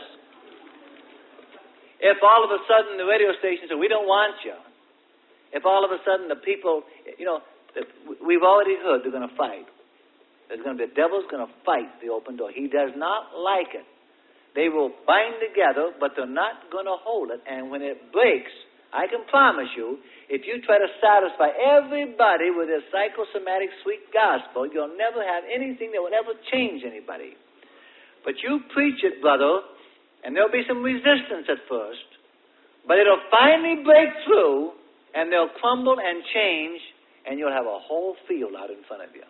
Speaker 1: If all of a sudden the radio station says, we don't want you. If all of a sudden the people, you know, we've already heard they're going to fight. There's going to be, the devil's going to fight the open door. He does not like it. They will bind together, but they're not going to hold it. And when it breaks, I can promise you, if you try to satisfy everybody with a psychosomatic sweet gospel, you'll never have anything that will ever change anybody. But you preach it, brother, and there'll be some resistance at first, but it'll finally break through, and they'll crumble and change, and you'll have a whole field out in front of you.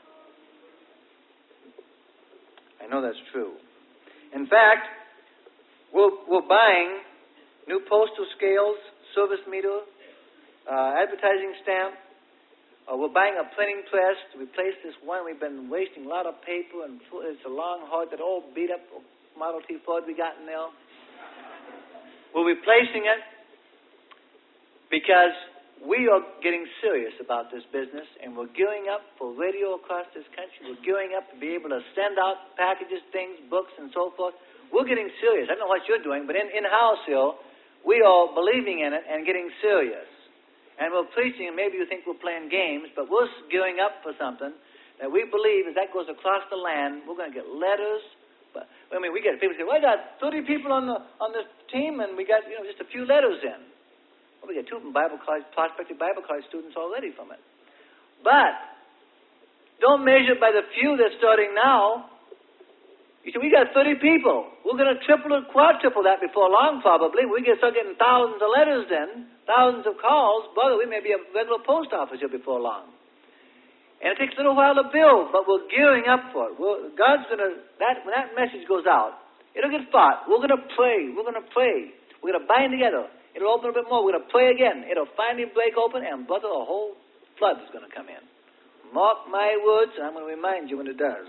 Speaker 1: I know that's true. In fact, we're, we're buying new postal scales, service meter, uh, advertising stamp. Uh, we're buying a printing press to replace this one. We've been wasting a lot of paper, and it's a long, hard, that old beat-up Model T Ford we got in there. We're replacing it because we are getting serious about this business, and we're gearing up for radio across this country. We're gearing up to be able to send out packages, things, books, and so forth. We're getting serious. I don't know what you're doing, but in, in-house here, we are believing in it and getting serious. And we're preaching, and maybe you think we're playing games, but we're gearing up for something that we believe as that goes across the land, we're going to get letters. But, I mean, we get people say, well, I got thirty people on the on this team, and we got, you know, just a few letters in. Well, we got two from Bible college, prospective Bible college students already from it. But don't measure it by the few that's starting now. You see, we got thirty people. We're going to triple or quadruple that before long, probably. We get start getting thousands of letters in, thousands of calls. Brother, we may be a regular post office here before long. And it takes a little while to build, but we're gearing up for it. We're, God's going to, that when that message goes out, it'll get fought. We're going to pray. We're going to pray. We're going to bind together. It'll open a bit more. We're going to pray again. It'll finally break open, and brother, a whole flood is going to come in. Mark my words, and I'm going to remind you when it does.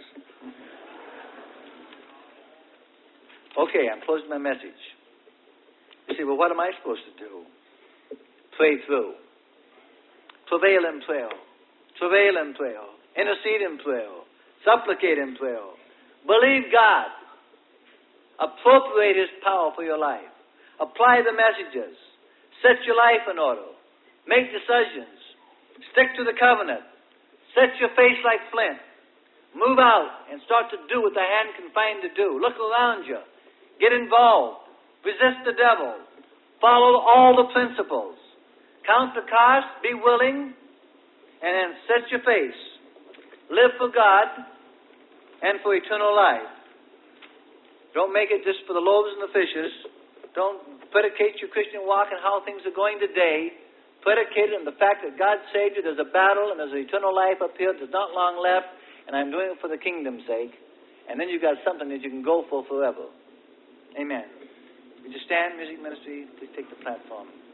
Speaker 1: Okay, I'm closing my message. You say, well, what am I supposed to do? Pray through. Prevail in prayer. Travail in prayer. Intercede in prayer. Supplicate in prayer. Believe God. Appropriate His power for your life. Apply the messages. Set your life in order. Make decisions. Stick to the covenant. Set your face like flint. Move out and start to do what the hand can find to do. Look around you. Get involved. Resist the devil. Follow all the principles. Count the cost. Be willing. And then set your face. Live for God and for eternal life. Don't make it just for the loaves and the fishes. Don't predicate your Christian walk and how things are going today. Predicate it on the fact that God saved you. There's a battle and there's an eternal life up here. There's not long left. And I'm doing it for the kingdom's sake. And then you've got something that you can go for forever. Amen. Would you stand, music ministry? Please take the platform.